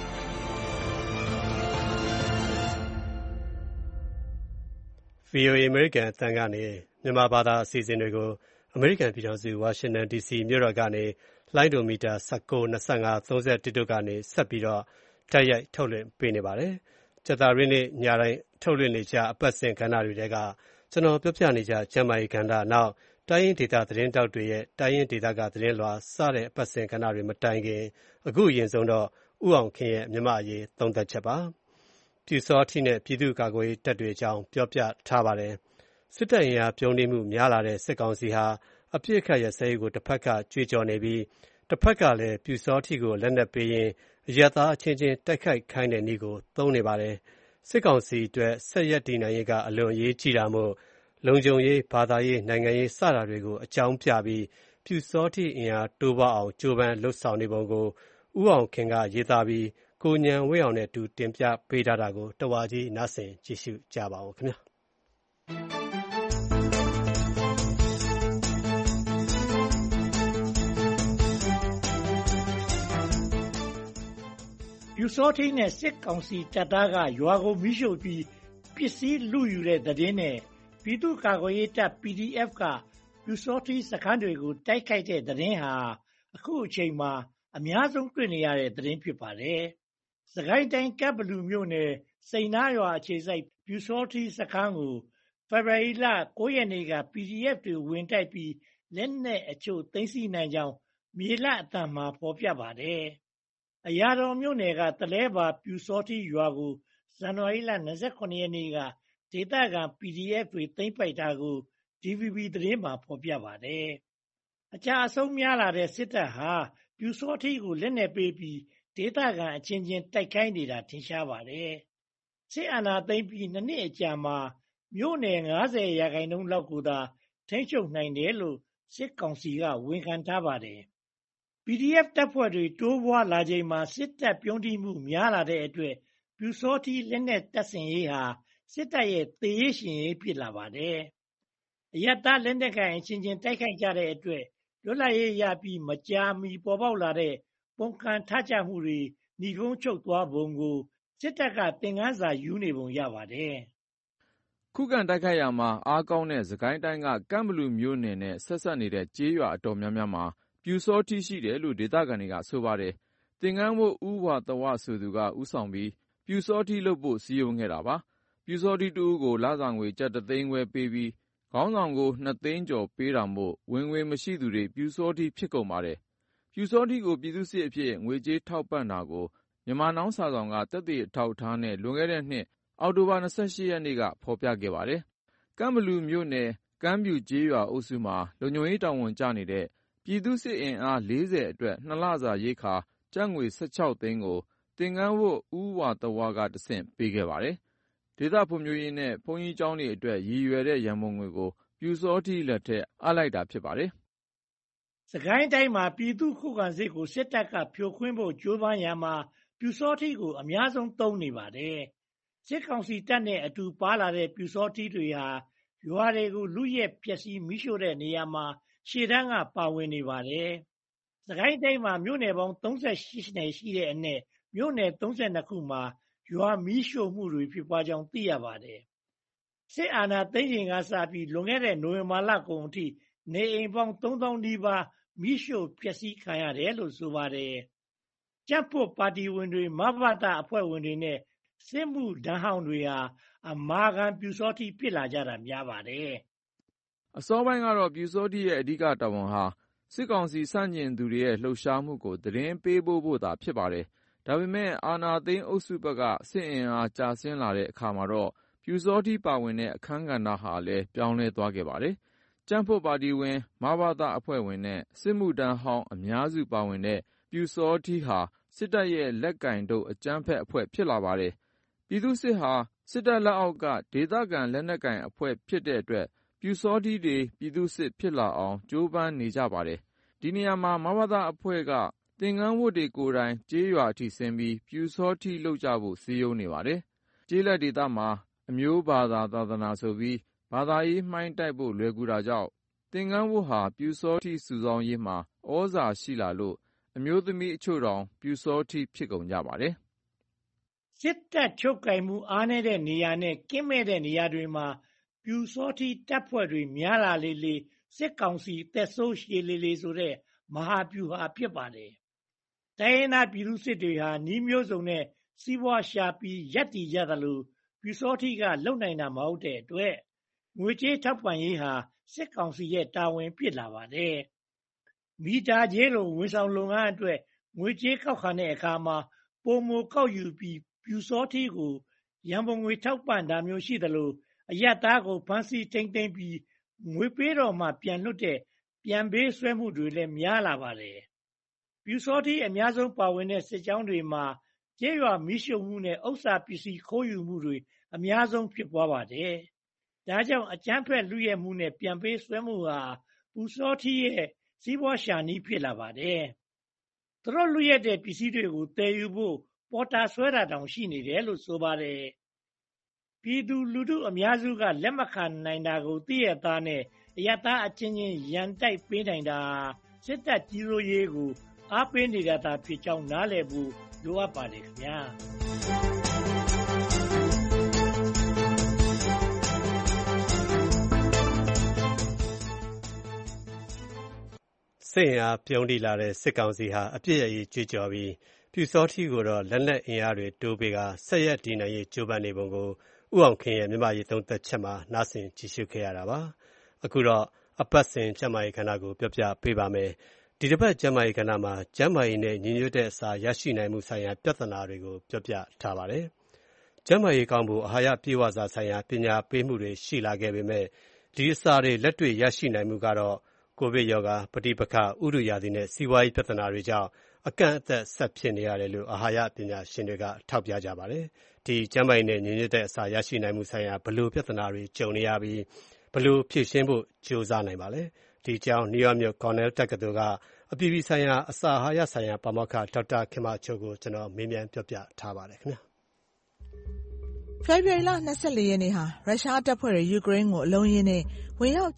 VOA အမေရိကန်အသံကနေမြန်မာဘာသာအစီအစဉ်တွေကိုအမေရိကန်ပြည်ထောင်စုဝါရှင်တန် DC မြို့တော်ကနေလိုင်းဒိုမီတာ19 25 31တို့ကနေဆက်ပြီးတော့တိုက်ရိုက်ထုတ်လွှင့်ပေးနေပါတယ်။ကြာသပတေးနေ့ညတိုင်းထုတ်လွှင့်နေကြအပတ်စဉ်ကဏ္ဍတွေထဲကကျွန်တော်ပြောပြနေကြကျမ်းမာရေးကဏ္ဍနောက်တိုင်းရင်းဒေသသတင်းတောက်တွေရဲ့တိုင်းရင်းဒေသကသတင်းလွှာစတဲ့အပတ်စဉ်ကဏ္ဍတွေမတိုင်ခင်အခုအရင်ဆုံးတော့ဥအောင်ခင်ရဲ့မြန်မာအရေးသုံးသပ်ချက်ပါ။ပြူစောထီနဲ့ပြည်သူ့ကာကွယ်ရေးတပ်တွေအကြောင်းပြောပြထားပါတယ်။စစ်တပ်အင်အားပြုံးနေမှုများလာတဲ့စစ်ကောင်စီဟာအပြစ်ခတ်ရစဲကိုတစ်ဖက်ကကြွေးကြော်နေပြီးတစ်ဖက်ကလည်းပြူစောထီကိုလက်နက်ပေးရင်အရပ်သားအချင်းချင်းတိုက်ခိုက်ခိုင်းတဲ့နည်းကိုသုံးနေပါတယ်။စစ်ကောင်စီအတွက်ဆက်ရက်တည်နိုင်ရေးကအလွန်အရေးကြီးတာမို့လုံခြုံရေးဘာသာရေးနိုင်ငံရေးစတာတွေကိုအကြောင်းပြပြီးပြူစောထီအင်အားတိုးပွားအောင်ကြိုးပမ်းလှုပ်ဆောင်နေပုံကိုဥအောင်ခင်ကရေးသားပြီးကိုဉဏ်ဝင်းအောင်နဲ့တူတင်ပြပေးထားတာကိုတဝါကြီးနားဆင်ကြည့်ရှုကြပါဦးခင်ဗျာပြူစောထီးနဲ့စစ်ကောင်စီတပ်သားကရွာကိုမီးရှို့ပြီးပစ္စည်းလုယူတဲ့သတင်းနဲ့ပြည်သူ့ကာကွယ်ရေးတပ် PDF ကပြူစောထီးစခန်းတွေကိုတိုက်ခိုက်တဲ့သတင်းဟာအခုအချိန်မှာအများဆုံးတွေ့နေရတဲ့သတင်းဖြစ်ပါတယ်။စကိုင်းတိုင်းကပ်ဘလူမြို့နယ်စိန်နာရွာအခြေစိုက်ပြူစောထီးစခန်းကိုဖေဖော်ဝါရီလ9ရက်နေ့က PDF တွေဝင်တိုက်ပြီးလက်နက်အချို့သိမ်းဆည်းနိုင်ကြောင်းမြေလအသံမှာဖော်ပြပါတယ်။အရာတော်မြို့နယ်ကတလဲပါပြူစောထီးရွာကိုဇန်နဝါရီလ29ရက်နေ့ကဒေသခံ PDF တွေသိမ်းပိုက်တာကို DVB သတင်းမှာဖော်ပြပါတယ်။အကြအဆုံးများလာတဲ့စစ်တပ်ဟာပြူစောထီးကိုလက်နက်ပေးပြီးဒေသခံအချင်းချင်းတိုက်ခိုင်းနေတာထင်ရှားပါတယ်။စစ်အာဏာသိမ်းပြီး2နှစ်အကြာမှာမြို့နယ်90%လောက်ကိုသာထိန်းချုပ်နိုင်တယ်လို့စစ်ကောင်စီကဝန်ခံထားပါတယ်။ PDF တပ်ဖွဲ့တွေတိုးပွားလာချိန်မှာစစ်တပ်ပြုံးတိမှုများလာတဲ့အတွက်ပြူစောထီးလက်နက်တပ်ဆင်ရေးဟာစစ်တပ်ရဲ့သေရေးရှင်ရေးဖြစ်လာပါတယ်။အရပ်သားလက်နက်ကိုင်အချင်းချင်းတိုက်ခိုက်ကြတဲ့အတွက်လွတ်လပ်ရေးရပြီးမကြာမီပေါ်ပေါက်လာတဲ့ပုံခံထားကြမှုတွေဏိဂုံးချုပ်သွားပုံကိုစစ်တပ်ကသင်ခန်းစာယူနေပုံရပါတယ်။ခုခံတိုက်ခိုက်ရာမှာအားကောင်းတဲ့စကိုင်းတိုင်းကကန့်ဘလူမြို့နယ်နဲ့ဆက်ဆက်နေတဲ့ကျေးရွာအတော်များများမှာပြူစောထီးရှိတယ်လို့ဒေသခံတွေကဆိုပါတယ်။သင်္ကန်းဝတ်ဦးဝါတဝဆိုသူကဦးဆောင်ပြီးပြူစောထီးလုပ်ဖို့စည်းရုံးခဲ့တာပါ။ပြူစောထီးတဦးကိုလစာငွေကျပ်1သိန်းခွဲပေးပြီးခေါင်းဆောင်ကို2သိန်းကျော်ပေးတာမို့ဝင်ငွေမရှိသူတွေပြူစောထီးဖြစ်ကုန်ပါတယ်။ပြူစောထီးကိုပြည်သူ့စစ်အဖြစ်ငွေကြေးထောက်ပံ့တာကိုမြန်မာနောင်းစာဆောင်ကသက်သေအထောက်အထားနဲ့လွန်ခဲ့တဲ့နှစ်အောက်တိုဘာ28ရက်နေ့ကဖော်ပြခဲ့ပါတယ်။ကန့်ဘလူမြို့နယ်ကမ်းပြူကျေးရွာအုပ်စုမှာလုံခြုံရေးတာဝန်ကျနေတဲ့ပြည်သူ့စစ်အင်အား40အတွက်2လစာရိက္ခာကျပ်ငွေ16သိန်းကိုသင်္ကန်းဝတ်ဦးဝါတဝါကတဆင့်ပေးခဲ့ပါတယ်။ဒေသဖွံ့ဖြိုးရေးနဲ့ဘုန်းကြီးကျောင်းတွေအတွက်ရည်ရွယ်တဲ့ရန်ပုံငွေကိုပြူစောထီးလက်ထက်အပ်လိုက်တာဖြစ်ပါတယ်။စကိုင်းတိုင်းမှာပြည်သူ့ခုခံစစ်ကိုစစ်တပ်ကဖြိုခွင်းဖို့ကြိုးပမ်းရာမှာပြူစောထီးကိုအများဆုံးသုံးနေပါတယ်။စစ်ကောင်စီတပ်နဲ့အတူပါလာတဲ့ပြူစောထီးတွေဟာရွာတွေကိုလူရက်ပျက်စီးမိရှို့တဲ့နေရာမှာရှေ့တန်းကပါဝင်နေပါတယ်။စကိုင်းတိုင်းမှာမြို့နယ်ပေါင်း38နယ်ရှိတဲ့အနက်မြို့နယ်32ခုမှာရွာမီးရှို့မှုတွေဖြစ်ပွားကြောင်းသိရပါတယ်။စစ်အာဏာသိမ်းချိန်ကစပြီးလွန်ခဲ့တဲ့နိုဝင်ဘာလကုန်အထိနေအိမ်ပေါင်း3000နီးပါးမီးရှို့ပျက်စီးခံရတယ်လို့ဆိုပါတယ်။ကြံ့ဖွံ့ပါတီဝင်တွေမဘသအဖွဲ့ဝင်တွေနဲ့စစ်မှုထမ်းဟောင်းတွေဟာအမာခံပြူစောထီးဖြစ်လာကြတာများပါတယ်။အစောပိုင်းကတော့ပြူစောထီးရဲ့အဓိကတာဝန်ဟာစစ်ကောင်စီဆန့်ကျင်သူတွေရဲ့လှုပ်ရှားမှုကိုသတင်းပေးဖို့သာဖြစ်ပါတယ်။ဒါပေမဲ့အာဏာသိမ်းအုပ်စုဘက်ကစစ်အင်အားကျဆင်းလာတဲ့အခါမှာတော့ပျူစောထီးပါဝင်တဲ့အခန်းကဏ္ဍဟာလည်းပြောင်းလဲသွားခဲ့ပါတယ်။ကြံ့ဖွံ့ပါတီဝင်မဘသအဖွဲ့ဝင်နဲ့စစ်မှုထမ်းဟောင်းအများစုပါဝင်တဲ့ပျူစောထီးဟာစစ်တပ်ရဲ့လက်ကင်တို့အကြမ်းဖက်အဖွဲ့ဖြစ်လာပါတယ်။ပြည်သူ့စစ်ဟာစစ်တပ်လက်အောက်ကဒေသခံလက်နက်ကိုင်အဖွဲ့ဖြစ်တဲ့အတွက်ပျူစောထီးတွေပြည်သူ့စစ်ဖြစ်လာအောင်ကြိုးပမ်းနေကြပါတယ်။ဒီနေရာမှာမဘသအဖွဲ့ကသင်္ကန်းဝတ်တွေကိုယ်တိုင်ကျေးရွာအထိဆင်းပြီးပျူစောထီးလုပ်ကြဖို့စည်းရုံးနေပါတယ်။ကျေးလက်ဒေသမှာအမျိုးဘာသာသာသနာဆိုပြီးဘာသာရေးမှိုင်းတိုက်ဖို့လွယ်ကူတာကြောင့်သင်္ကန်းဝတ်ဟာပျူစောထီးစုဆောင်းရေးမှာဩဇာရှိလာလို့အမျိုးသမီးအချို့တောင်ပျူစောထီးဖြစ်ကုန်ကြပါတယ်။စစ်တပ်ချုပ်ကိုင်မှုအားနည်းတဲ့နေရာနဲ့ကင်းမဲ့တဲ့နေရာတွေမှာပျူစောထီးတပ်ဖွဲ့တွေများလာလေလေစစ်ကောင်စီသက်ဆိုးရှည်လေဆိုတဲ့မဟာဗျူဟာဖြစ်ပါတယ်။တိုင်းရင်းသားပြည်သူစစ်တွေဟာနှီးမျိုးစုံနဲ့စီးပွားရှာပြီးရပ်တည်ကြသလိုပျူစောထီးကလုံနိုင်တာမဟုတ်တဲ့အတွက်ငွေကြေးထောက်ပံ့ရေးဟာစစ်ကောင်စီရဲ့တာဝန်ဖြစ်လာပါတယ်။မီတာကြေးလိုဝန်ဆောင်လုပ်ငန်းအတွက်ငွေကြေးကောက်ခံတဲ့အခါမှာပိုမိုကောက်ယူပြီးပျူစောထီးကိုရန်ပုံငွေထောက်ပံ့တာမျိုးရှိသလိုအရပ်သားကိုဖမ်းဆီးထိန်းသိမ်းပြီးငွေပေးတော့မှပြန်လွတ်တဲ့ပြန်ပေးဆွဲမှုတွေလည်းများလာပါတယ်။ပျူစောထီးအများဆုံးပါဝင်တဲ့စစ်ကြောင်းတွေမှာကျေးရွာမိရှုမှုနဲ့ဥစ္စာပစ္စည်းခိုးယူမှုတွေအများဆုံးဖြစ်ပွားပါတယ်။ဒါကြောင့်အကြမ်းဖက်လူရဲမှုနဲ့ပြန်ပေးဆွဲမှုဟာပျူစောထီးရဲ့စီးပွားရှာနည်းဖြစ်လာပါတယ်။သူတို့လူရဲတဲ့ပစ္စည်းတွေကိုတည်ယူဖို့ပေါ်တာဆွဲတာတောင်ရှိနေတယ်လို့ဆိုပါတယ်။ပြည်သူလူထုအများစုကလက်မခံနိုင်တာကိုသိရသားနဲ့အရပ်သားအချင်းချင်းရန်တိုက်ပေးနိုင်တာစစ်တပ်ကြီးစိုးရေးကိုအားပေးနေတာသာဖြစ်ကြောင်းနားလည်ဖို့လိုအပ်ပါတယ်ခင်ဗျာစစ်အင်အားပြုံးတိလာတဲ့စစ်ကောင်စီဟာအပြစ်ရရေးကြွေးကြော်ပြီးပျူစောထီးကိုတော့လက်နက်အင်အားတွေတိုးပေးကဆက်ရက်တည်နိုင်ရေးကြိုးပမ်းနေပုံကိုဥအောင်ခင်ရဲ့မြန်မာရေးသုံးသက်ချက်မှာနားဆင်ကြည့်ရှုခဲ့ရတာပါ။အခုတော့အပတ်စဉ်ကျန်းမာရေးကဏ္ဍကိုပြောပြပေးပါမယ်။ဒီတစ်ပတ်ကျန်းမာရေးကဏ္ဍမှာကျန်းမာရေးနဲ့ညီညွတ်တဲ့အစာရရှိနိုင်မှုဆိုင်ရာပြဿနာတွေကိုပြောပြထားပါတယ်။ကျန်းမာရေးကောင်းဖို့အာဟာရပြေဝစာဆိုင်ရာပညာပေးမှုတွေရှိလာခဲ့ပေမဲ့ဒီအစာတွေလက်တွေ့ရရှိနိုင်မှုကတော့ကိုဗစ်ရောဂါပဋိပက္ခဥတုရာသီနဲ့စီးပွားရေးပြဿနာတွေကြောင့်အကန့်အသတ်ဆက်ဖြစ်နေရတယ်လို့အာဟာရပညာရှင်တွေကထောက်ပြကြပါတယ်။ဒီကျန်းမာရေးနဲ့ညီညွတ်တဲ့အစာရရှိနိုင်မှုဆိုင်ရာဘယ်လိုပြဿနာတွေကြုံနေရပြီးဘယ်လိုဖြေရှင်းဖို့ကြိုးစားနိုင်ပါလဲ။ဒီအကြောင်းနယူးယောက်မြို့ Cornell တက္ကသိုလ်ကအပြည်ပြည်ဆိုင်ရာအစာအာဟာရဆိုင်ရာပါမောက္ခဒေါက်တာခင်မချိုကိုကျွန်တော်မေးမြန်းပြောပြထားပါတယ်ခင်ဗျာ။ဖေဖော်ဝါရီလ24ရက်နေ့ဟာရုရှားတပ်ဖွဲ့တွေယူကရိန်းကိုအလုံးရင်းနဲ့ဝင်ရောက်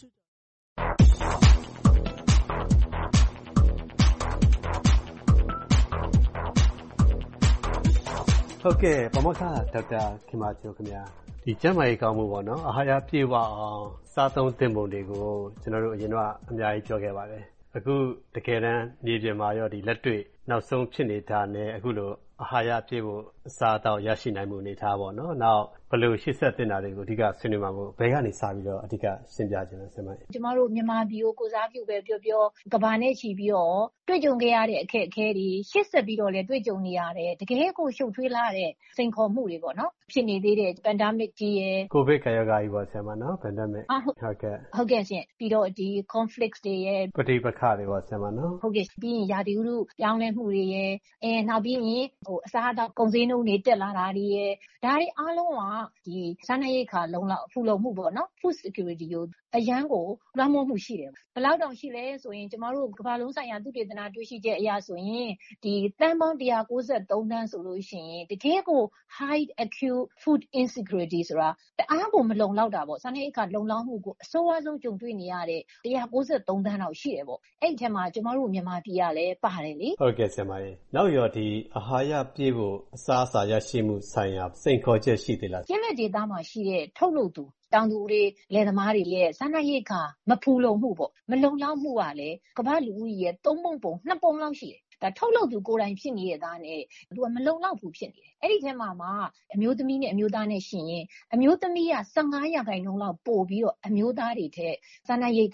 ဟုတ်ကဲ့ပါမောက္ခဒေါက်တာခင်မချိုခင်ဗျာဒီကျန်းမာရေးကောင်းမှုပေါ့နော်အာဟာရပြည့်ဝအောင်စားသုံးသင့်ပုံတွေကိုကျွန်တော်တို့အရင်ကအများကြီးပြောခဲ့ပါတယ်အခုတကယ်တမ်းမြေပြင်မှာရောဒီလက်တွေ့နောက်ဆုံးဖြစ်နေတာနဲ့အခုလိုအာဟာရပြည့်ဖို့အစားအသောက်ရရှိနိုင်မှုအနေထားပေါ့နော်နောက်ဘယ်လိုရှေ့ဆက်တင်တာတွေကိုအဓိကဆွေးနွေးမှာမို့ဘယ်ကနေစပြီးတော့အဓိကရှင်းပြခြင်းလဲဆရာမကျမတို့မြန်မာပြည်ကိုကိုစားပြုပဲပြောကဘာနဲ့ချီပြီးတော့တွေ့ကြုံခဲ့ရတဲ့အခက်အခဲတွေရှေ့ဆက်ပြီးတော့လည်းတွေ့ကြုံနေရတယ်တကယ်ကိုရှုပ်ထွေးလာတဲ့စိန်ခေါ်မှုတွေပေါ့နော်ဖြစ်နေသေးတဲ့ pandemic ကြီးရဲ့ကိုဗစ်ကာလကြီးပေါ့ဆရာမနော် pandemic ဟုတ်ကဲ့ရှင်ပြီးတော့ဒီ conflicts တွေရဲ့ပဋိပက္ခတွေပေါ့ဆရာမနော်ဟုတ်ကဲ့ပြီးရင်ရာသီဥတုပြောင်းလဲမှုတွေရဲ့နောက်ပြီးရင်အစားအသောက်ကုန်စည်နှုန်းတွေတက်လာတာတွေရဲ့ဒါတွေအားလုံးကဒီစားနပ်ရိက္ခာလုံလောက်ဖူလုံမှုပေါ့နော် food security ကိုအရန်ကိုလွှမ်းမိုးမှုရှိတယ်ဘယ်လောက်တောင်ရှိလဲဆိုရင်ကျမတို့ကမ္ဘာလုံးဆိုင်ရာသုတေသနတွေ့ရှိချက်အရဆိုရင်ဒီတန်ပေါင်း193တန်းဆိုလို့ရှိရင်တကယ်ကို high acute food insecurity ဆိုတာတအားကိုမလုံလောက်တာပေါ့စားနပ်ရိက္ခာလုံလောက်မှုကိုအဆိုးအဝါးဆုံးကြုံတွေ့နေရတဲ့193တန်းလောက်ရှိတယ်ပေါ့အဲ့ဒီထဲမှာကျမတို့မြန်မာပြည်ကလည်းပါတယ်လေဟုတ်ကဲ့ဆရာမကြီးနောက်ရောဒီအာဟာရပြည့်ဖို့အစားအစာရရှိမှုဆိုင်ရာစိန်ခေါ်ချက်ရှိသေးလားကျင်းတဲ့ဒေသမှာရှိတဲ့ထုတ်လုပ်သူတောင်သူတွေလယ်သမားတွေရဲ့စားနပ်ရိက္ခာမဖူလုံမှုပေါ့မလုံလောက်မှုကလည်းကမ္ဘာလူဦးရေရဲ့3ပုံ2ပုံလောက်ရှိတယ်ဒါထုတ်လုပ်သူကိုယ်တိုင်ဖြစ်နေတဲ့သားနဲ့သူကမလုံလောက်ဘူးဖြစ်နေတယ်အဲ့ဒီထဲမှာအမျိုးသမီးနဲ့အမျိုးသားနဲ့ရှင်ရင်အမျိုးသမီးက15%လောက်ပို့ပြီးတော့အမျိုးသားတွေထက်စားနပ်ရိက္ခာ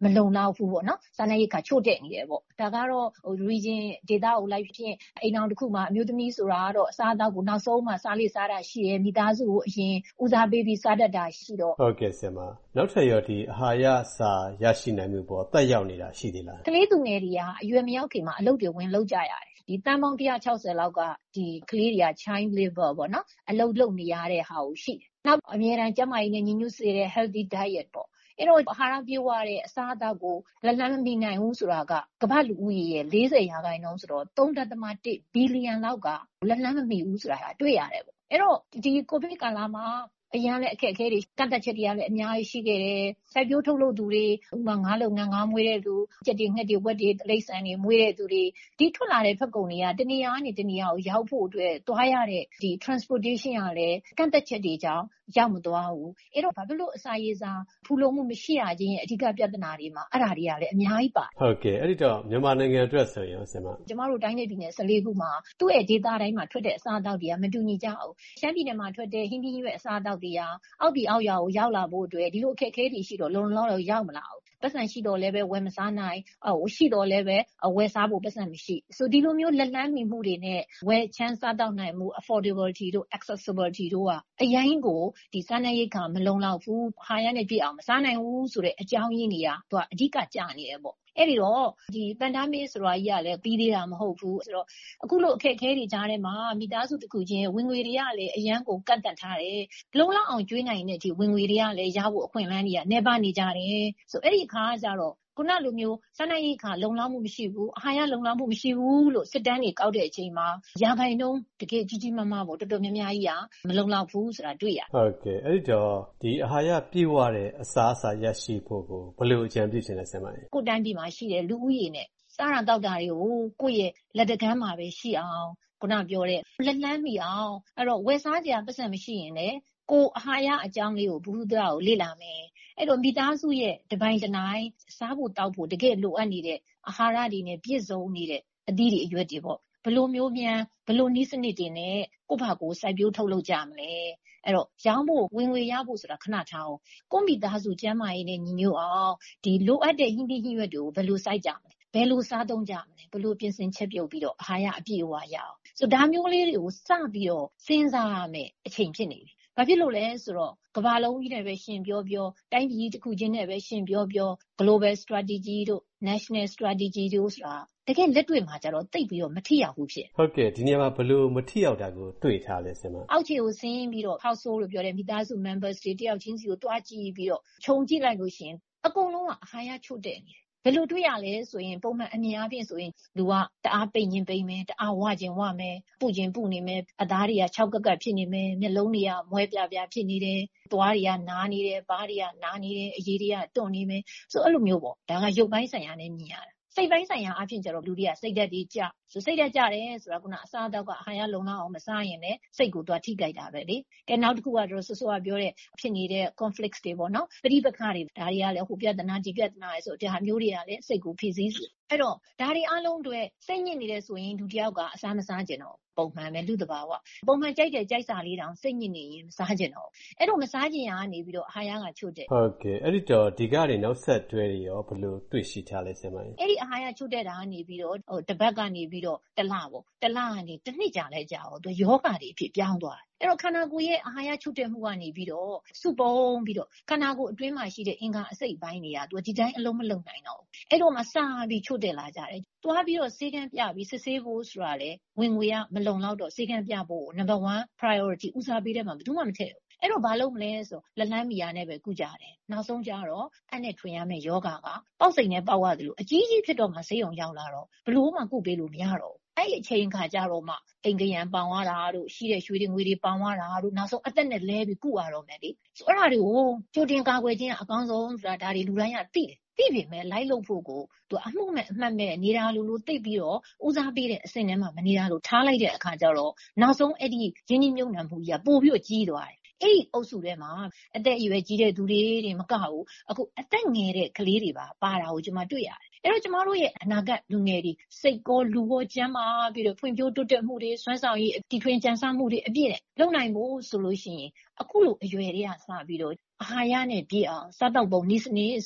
မလုံလောက်ဘူးပေါ့နော်စားနပ်ရိက္ခာချို့တဲ့နေတယ်ပေါ့ဒါကတော့region ဒေသကိုလိုက်ဖြစ်အိမ်အောင်တစ်ခုမှာအမျိုးသမီးဆိုတာကတော့အစားအသောက်ကိုနောက်ဆုံးမှစားလေစားတာရှိတယ်မိသားစုကိုအရင်ဦးစားပေးပြီးစားတတ်တာရှိတော့ဟုတ်ကဲ့ဆရာမနောက်ထပ်ရောဒီအာဟာရစာရရှိနိုင်မှုပေါ်တက်ရောက်နေတာရှိသေးလားကလေးသူငယ်တွေကအရွယ်မရောက်ခင်မှာအလုပ်တွေဝင်လုပ်ကြရတယ်ဒီတန်ပေါင်း160လောက်ကဒီကလေးတွေက child labor ပေါ့နော်အလုပ်လုပ်နေရတဲ့ဟာကိုရှိတယ်နောက်အမြဲတမ်းကျန်းမာရေးနဲ့ညီညွတ်စေတဲ့ healthy diet ပေါ့အဲ့တော့အာဟာရပြည့်ဝတဲ့အစားအသောက်ကိုလက်လန်းမမီနိုင်ဘူးဆိုတာကကမ္ဘာလူဦးရေရဲ့40%ဆိုတော့3.1 ဘီလီယံလောက်ကလက်လန်းမမီဘူးဆိုတာတွေ့ရတယ်ပေါ့အဲ့တော့ဒီကိုဗစ်ကာလမှာအရန်လည်းအခက်အခဲတွေကန့်သက်ချက်တွေကလည်းအများကြီးရှိခဲ့တယ်။စိုက်ပျိုးထုတ်လုပ်သူတွေဥပမာငါးလုပ်ငန်းငါးမွေးတဲ့လူကြက်တွေငှက်တွေဝက်တွေတိရစ္ဆာန်တွေမွေးတဲ့သူတွေဒီထွက်လာတဲ့ဖက်ကုန်တွေကတနေရာကနေတနေရာကိုရောက်ဖို့အတွက်သွားရတဲ့ဒီ transportation ကလည်းကန့်သက်ချက်တွေကြောင့်ရောက်မသွားဘူး။အဲ့တော့ဘာဖြစ်လို့အစာရေစာဖူလုံမှုမရှိရခြင်းရဲ့အဓိကပြဿနာတွေမှာအဲ့ဒါတွေကလည်းအများကြီးပါဟုတ်ကဲ့အဲ့ဒီတော့မြန်မာနိုင်ငံအတွက်ဆိုရင်ဆင်မကျမတို့တိုင်းနယ်ပြည်နယ်14ခုမှာသူ့ရဲ့ဒေသတိုင်းမှာထွက်တဲ့အစားအသောက်တွေကမတူညီကြဘူး။ရှမ်းပြည်နယ်မှာထွက်တဲ့ဟင်းသီးဟင်းရွက်အစားအသောက်တွေကအောက်ပြည်အောက်ရွာကိုရောက်လာဖို့အတွက်ဒီလိုအခက်အခဲတွေရှိတော့လုံလောက်တော့ရောက်မလာဘူးပတ်စံရှိတော့လည်းပဲဝယ်မစားနိုင်ရှိတော့လည်းပဲဝယ်စားဖို့ပတ်စံမရှိဆိုဒီလိုမျိုးလက်လန်းမီမှုတွေနဲ့ဝယ်ချမ်းစားတော့နိုင်မှု affordability တို့ accessibility တို့ကအရင်ကိုဒီစားနပ်ရိက္ခာမလုံလောက်ဘူးဟာရနဲ့ပြည့်အောင်မစားနိုင်ဘူးဆိုတဲ့အကြောင်းရင်းတွေကသူကအဓိကကြာနေတယ်ပေါ့အဲ့ဒီတော့ဒီ pandemic ဆိုတာကြီးကလည်းပြီးသေးတာမဟုတ်ဘူးဆိုတော့အခုလိုအခက်အခဲတွေကြားထဲမှာမိသားစုတစ်ခုချင်းဝင်ငွေတွေကလည်းအရန်ကိုကန့်တန့်ထားတယ်လုံလောက်အောင်ကျွေးနိုင်တဲ့ဒီဝင်ငွေတွေကလည်းရဖို့အခွင့်အလမ်းတွေကနေပါနေကြတယ်ဆိုအဲ့ဒီအခါကျတော့ခုနလိုမျိုးစားနပ်ရိက္ခာလုံလောက်မှုမရှိဘူးအာဟာရလုံလောက်မှုမရှိဘူးလို့စစ်တမ်းတွေကောက်တဲ့အချိန်မှာရာခိုင်နှုန်းတကယ်ကြီးကြီးမားမားပေါ့တော်တော်များများကြီးကမလုံလောက်ဘူးဆိုတာတွေ့ရတယ်ဟုတ်ကဲ့အဲ့ဒီတော့ဒီအာဟာရပြည့်ဝတဲ့အစားအစာရရှိဖို့ကိုဘယ်လိုအကြံပြုချင်လဲဆရာမကြီးကိုတိုင်းပြည်မှာရှိတဲ့လူဦးရေနဲ့စားရတောက်တာတွေကိုကိုယ့်ရဲ့လက်တကမ်းမှာပဲရှိအောင်ခုနပြောတဲ့လက်လန်းမိအောင်အဲ့တော့ဝယ်စားစရာပတ်စံမရှိရင်လည်းကိုအာဟာရအကြောင်းလေးကိုဘူးသလောက်လေ့လာမယ်အဲ့တော့မိသားစုရဲ့တပိုင်းတနိုင်စားဖို့တောက်ဖို့တကယ်လိုအပ်နေတဲ့အာဟာရတွေနဲ့ပြည့်စုံနေတဲ့အသီးတွေအရွက်တွေပေါ့ဘလို့မျိုးမြန်ဘလို့နည်းစနစ်တွေနဲ့ကိုယ့်ဘာကိုစိုက်ပျိုးထုတ်လုပ်ကြမလဲအဲ့တော့ရောင်းဖို့ဝင်ငွေရဖို့ဆိုတာခဏထားအောင်ကိုယ့်မိသားစုကျန်းမာရေးနဲ့ညီညွတ်အောင်ဒီလိုအပ်တဲ့ဟင်းသီးဟင်းရွက်တွေကိုဘယ်လိုစိုက်ကြမလဲဘယ်လိုစားသုံးကြမလဲဘယ်လိုပြင်ဆင်ချက်ပြုတ်ပြီးတော့အာဟာရအပြည့်အဝရအောင်ဆိုဒါမျိုးလေးတွေကိုစပြီးတော့စဉ်းစားရမယ်အချိန်ဖြစ်နေပြီဘာဖြစ်လို့လဲဆိုတော့ကမ္ဘာလုံးကြီးနဲ့ပဲရှင်ပြောတိုင်းပြည်တစ်ခုချင်းနဲ့ပဲရှင်ပြော global strategy တို့ national strategy တို့ဆိုတာတကယ်လက်တွေ့မှာကျတော့တိတ်ပြီးတော့မထိရောက်ဘူးဖြစ်ဟုတ်ကဲ့ဒီနေရာမှာဘယ်လိုမထိရောက်တာကိုတွေ့ထားလဲဆင်မအောက်ခြေကိုဆင်းပြီးတော့ household လို့ပြောတဲ့မိသားစု members တွေတယောက်ချင်းစီကိုတွားကြည့်ပြီးတော့ခြုံကြည့်လိုက်လို့ရှိရင်အကုန်လုံးကအာဟာရချို့တဲ့နေတယ်ဘယ်လိုတွေ့ရလဲဆိုရင်ပုံမှန်အမြင်အပြင်ဆိုရင်လူကတအားပိန်ရင်ပိန်မယ်တအားဝခြင်းဝမယ်ပူခြင်းပူနေမယ်အသားတွေကခြောက်ကက်ကက်ဖြစ်နေမယ်မျက်လုံးတွေကမွဲပြပြဖြစ်နေတယ်သွားတွေကနားနေတယ်ဘားတွေကနားနေတယ်အရည်တွေကတွန့်နေမယ်ဆိုအဲ့လိုမျိုးပေါ့ဒါကရုပ်ပိုင်းဆိုင်ရာနဲ့မြင်ရတာစိတ်ပိုင်းဆိုင်ရာအဖြစ်ကျတော့လူတွေကစိတ်ဓာတ်တွေကျဆိုစိတ်ဓာတ်ကျတယ်ဆိုတာကအစားအသောက်ကအာဟာရလုံလောက်အောင်မစားရင်လည်းစိတ်ကိုသွားထိကြိုက်တာပဲလေကဲနောက်တစ်ခုကတော့ဆိုကပြောတဲ့ဖြစ်နေတဲ့ conflicts တွေပေါ့နော်ပဋိပက္ခတွေဒါတွေကလည်းဟိုပြဿနာဒီပြဿနာလေဆိုဒါမျိုးတွေကလည်းစိတ်ကိုဖိစီးအဲ့တော့ဒါတွေအလုံးတွေစိတ်ညစ်နေတယ်ဆိုရင်လူတစ်ယောက်ကအစားမစားကြတော့ပုံမှန်ပဲလူတဘာဝပုံမှန်ကြိုက်တဲ့ကြိုက်စာလေးတောင်စိတ်ညစ်နေရင်မစားကြတော့အဲ့တော့မစားကြရင်ကနေပြီးတော့အာဟာရကချို့တဲ့ဟုတ်ကဲ့အဲ့ဒီတော့ဒီကနေ့နောက်ဆက်တွဲတွေရောဘယ်လိုတွေ့ရှိထားလဲဆင်မကြီးအဲ့ဒီအာဟာရချို့တဲ့တာကနေပြီးတော့တစ်ပတ်ကနေပြီးတော့တစ်လပေါ့တစ်လကနေတစ်နှစ်ကြာလဲကြာတော့သူယောဂတွေအဖြစ်ပြောင်းသွားတယ်အဲ့တော့ခန္ဓာကိုယ်ရဲ့အာဟာရချို့တဲ့မှုကနေပြီးတော့စုပုံပြီးတော့ခန္ဓာကိုယ်အတွင်းမှာရှိတဲ့အင်္ဂါအစိတ်ပိုင်းတွေကသူဒီတိုင်းအလုံးမလုံနိုင်တော့ဘူးအဲ့တော့မှစပြီးချို့တဲ့လာကြတယ်တွားပြီးတော့စေကန်းပြပြီးစစ်ဆေးဖို့ဆိုတာလေဝင်ငွေကမလုံလောက်တော့စေကန်းပြဖို့ number 1 priority ဦးစားပေးတဲ့မှာဘယ်သူမှမထည့်ဘူးအဲ့တော့ဘာလုပ်မလဲဆိုလက်လန်းမီယာနဲ့ပဲကုကြတယ်နောက်ဆုံးကျတော့အဲ့နဲ့ထွင်ရမယ့်ယောဂကပေါက်စိန်နဲ့ပေါက်ရတယ်လို့အကြီးကြီးဖြစ်တော့မှဆေးရုံရောက်လာတော့ဘလို့မှကုပေးလို့မရတော့အဲ့ဒီအချိန်ခါကြတော့မှအိမ်ကရန်ပေါင်ရတာတို့ရှိတဲ့ရွှေတွေငွေတွေပေါင်ရတာတို့နောက်ဆုံးအသက်နဲ့လဲပြီးကုရတော့မယ်လေဆိုအဲ့ဒါတွေကိုကြိုတင်ကာကွယ်ခြင်းအကောင်းဆုံးဆိုတာဒါတွေလူတိုင်းကသိတယ်သိပြီမဲ့လိုက်လို့ဖို့ကိုသူအမှုမဲ့အမှတ်မဲ့နေတာလူသိပြီးတော့ဦးစားပေးတဲ့အဆင့်ထဲမှာမနေတာလို့ထားလိုက်တဲ့အခါကျတော့နောက်ဆုံးအဲ့ဒီရင်းနှီးမြှုပ်နှံမှုကြီးကပို့ပြီးတော့ကြီးသွားတယ်အဲ့ဒီအုပ်စုထဲမှာအသက်အရွယ်ကြီးတဲ့သူတွေမကဘူးအခုအသက်ငယ်တဲ့ကလေးတွေပါတာကိုကျွန်မတွေ့ရတယ်အဲ့တော့ကျမတို့ရဲ့အနာဂတ်လူငယ်တွေစိတ်ကောလူကောကျန်းမာပြီးတော့ဖွံ့ဖြိုးတိုးတက်မှုတွေစွမ်းဆောင်ရည်တီထွင်ကြံစမှုတွေအပြည့်နဲ့လုပ်နိုင်ဖို့ဆိုလို့ရှိရင်အခုလိုအရွယ်တွေကစပြီးတော့အာဟာရနဲ့ပြည့်အောင်စားတောက်ပုံနည်းစနစ်ဆိုတာ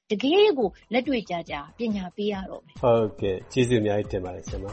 တကယ်ကိုလက်တွေ့ကြကြပညာပေးရတော့မယ်ဟုတ်ကဲ့ကျေးဇူးအများကြီးတင်ပါတယ်ဆရာမ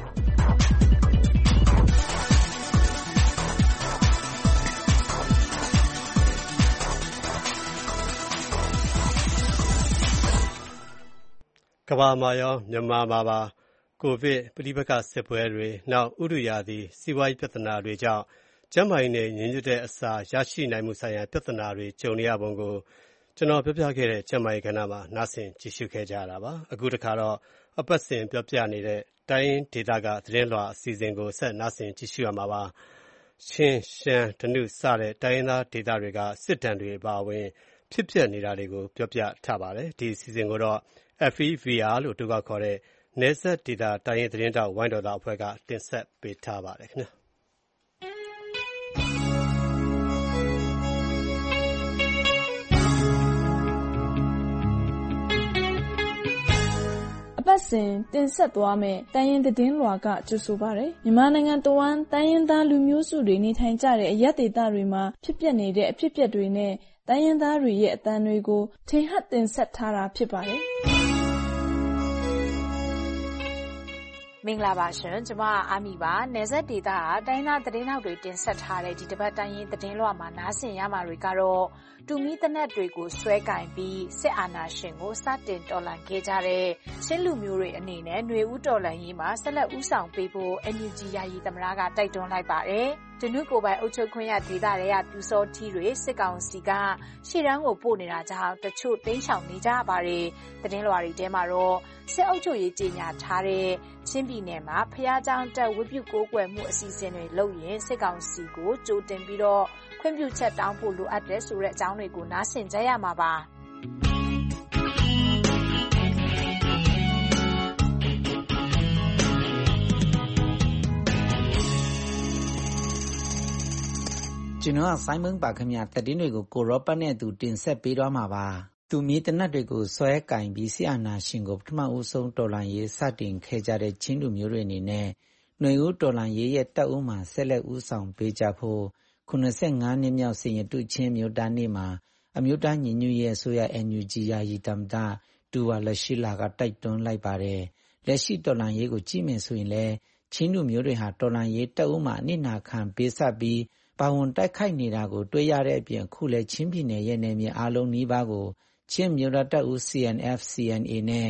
ကမ္ဘာမှာရောမြန်မာမှာပါကိုဗစ်ပဋိပက္ခစစ်ပွဲတွေနောက်ဥတုရာသီစီးပွားရေးပြဿနာတွေကြောင့်ကျန်းမာရေးနဲ့ညီညွတ်တဲ့အစာရရှိနိုင်မှုဆိုင်ရာပြဿနာတွေကြုံနေရပုံကိုကျွန်တော်ပြောပြခဲ့တဲ့ကျန်းမာရေးကဏ္ဍမှာနားဆင်ကြည့်ရှုခဲ့ကြရတာပါအခုတစ်ခါတော့အပတ်စဉ်ပြောပြနေတဲ့တိုင်းရင်းဒေသကသတင်းလွှာအစီအစဉ်ကိုဆက်နားဆင်ကြည့်ရှုရမှာပါချင်းရှမ်းဓနုစတဲ့တိုင်းရင်းသားဒေသတွေကစစ်တမ်းတွေအပါအဝင်ဖြစ်ပျက်နေတာတွေကိုပြောပြထားပါတယ်ဒီအစီအစဉ်ကိုတော့ FEVR လို့သူကခေါ်တဲ့နယ်စပ်ဒေသတိုင်းရင်းသတင်းတောက်ဝိုင်းတော်သားအဖွဲ့ကတင်ဆက်ပေးထားပါတယ်ခင်ဗျာအပတ်စဉ်တင်ဆက်သွားမယ့်တိုင်းရင်းသတင်းလွှာကကြိုဆိုပါရယ်မြန်မာနိုင်ငံတဝန်းတိုင်းရင်းသားလူမျိုးစုတွေနေထိုင်ကြတဲ့အရပ်ဒေသတွေမှာဖြစ်ပျက်နေတဲ့အဖြစ်အပျက်တွေနဲ့တိုင်းရင်းသားတွေရဲ့အသံတွေကိုထင်ဟပ်တင်ဆက်ထားတာဖြစ်ပါတယ်မင်္ဂလာပါရှင်ကျွန်မအာမီပါနယ်စပ်ဒေသကတိုင်းသားသတင်းထောက်တွေတင်ဆက်ထားတဲ့ဒီတစ်ပတ်တိုင်းရင်းသတင်းလွှာမှာနားဆင်ရမှာတွေကတော့တူမီတနက်တွေကိုဆွဲကင်ပြီးစစ်အာဏာရှင်ကိုစတင်တော်လှန်ခဲ့ကြတဲ့ချင်းလူမျိုးတွေအနေနဲ့ຫນွေဦးတော်လှန်ရေးမှာဆက်လက်ဦးဆောင်ပေးဖို့ NUG ယာယီသမ္မတကတိုက်တွန်းလိုက်ပါတယ်ဒနုကိုပိုင်အုပ်ချုပ်ခွင့်ရဒေသတွေကပြူစောထီတွေစစ်ကောင်စီကရှေ့တန်းကိုပို့နေတာကြောင့်တချို့တိမ်းရှောင်နေကြပါတယ်သတင်းလွှာတွေထဲမှာတော့စစ်အုပ်ချုပ်ရေးကြီးညာထားတဲ့ချင်းပြည်နယ်မှာဖျားကြောင်တက်ဝတ်ပြုကိုးကွယ်မှုအစီအစဉ်တွေလုပ်ရင်စစ်ကောင်စီကိုကြိုတင်ပြီးတော့ခွင့်ပြုချက်တောင်းဖို့လိုအပ်တယ်ဆိုတဲ့အကြောင်းတွေကိုနားဆင်ကြရမှာပါကျွန်တော်ဆိုင်းမုံပါခင်ဗျာသတင်းတွေကိုကိုရောပတ်နဲ့သူတင်ဆက်ပေးတော့မှာပါသူမြေတနတ်တွေကိုဆွဲကင်ပြီးဆီအာနာရှင်ကိုပထမဦးဆုံးတော်လှန်ရေးစတင်ခဲ့ကြတဲ့ချင်းလူမျိုးတွေအနေနဲ့ຫນွေဦးတော်လှန်ရေးရဲ့တပ်ဦးမှာဆက်လက်ဦးဆောင်ပေးကြဖို့85နှစ်မြောက်စင်ရတုချင်းမျိုးသားနေ့မှာအမျိုးသားညီညွတ်ရေးအစိုးရ NUG ယာယီသမ္မတဒူဝါလရှိလာကတိုက်တွန်းလိုက်ပါတယ်လက်ရှိတော်လှန်ရေးကိုကြည့်မယ်ဆိုရင်လည်းချင်းလူမျိုးတွေဟာတော်လှန်ရေးတပ်ဦးမှာအနစ်နာခံပေးဆက်ပြီးပါဝင်တိုက်ခိုက်နေတာကိုတွေ့ရတဲ့အပြင်အခုလည်းချင်းပြည်နယ်ရဲ့နယ်မြေအလုံးနီးပါးကိုချင်းမျိုးသားတပ်ဦး CNF CNA နဲ့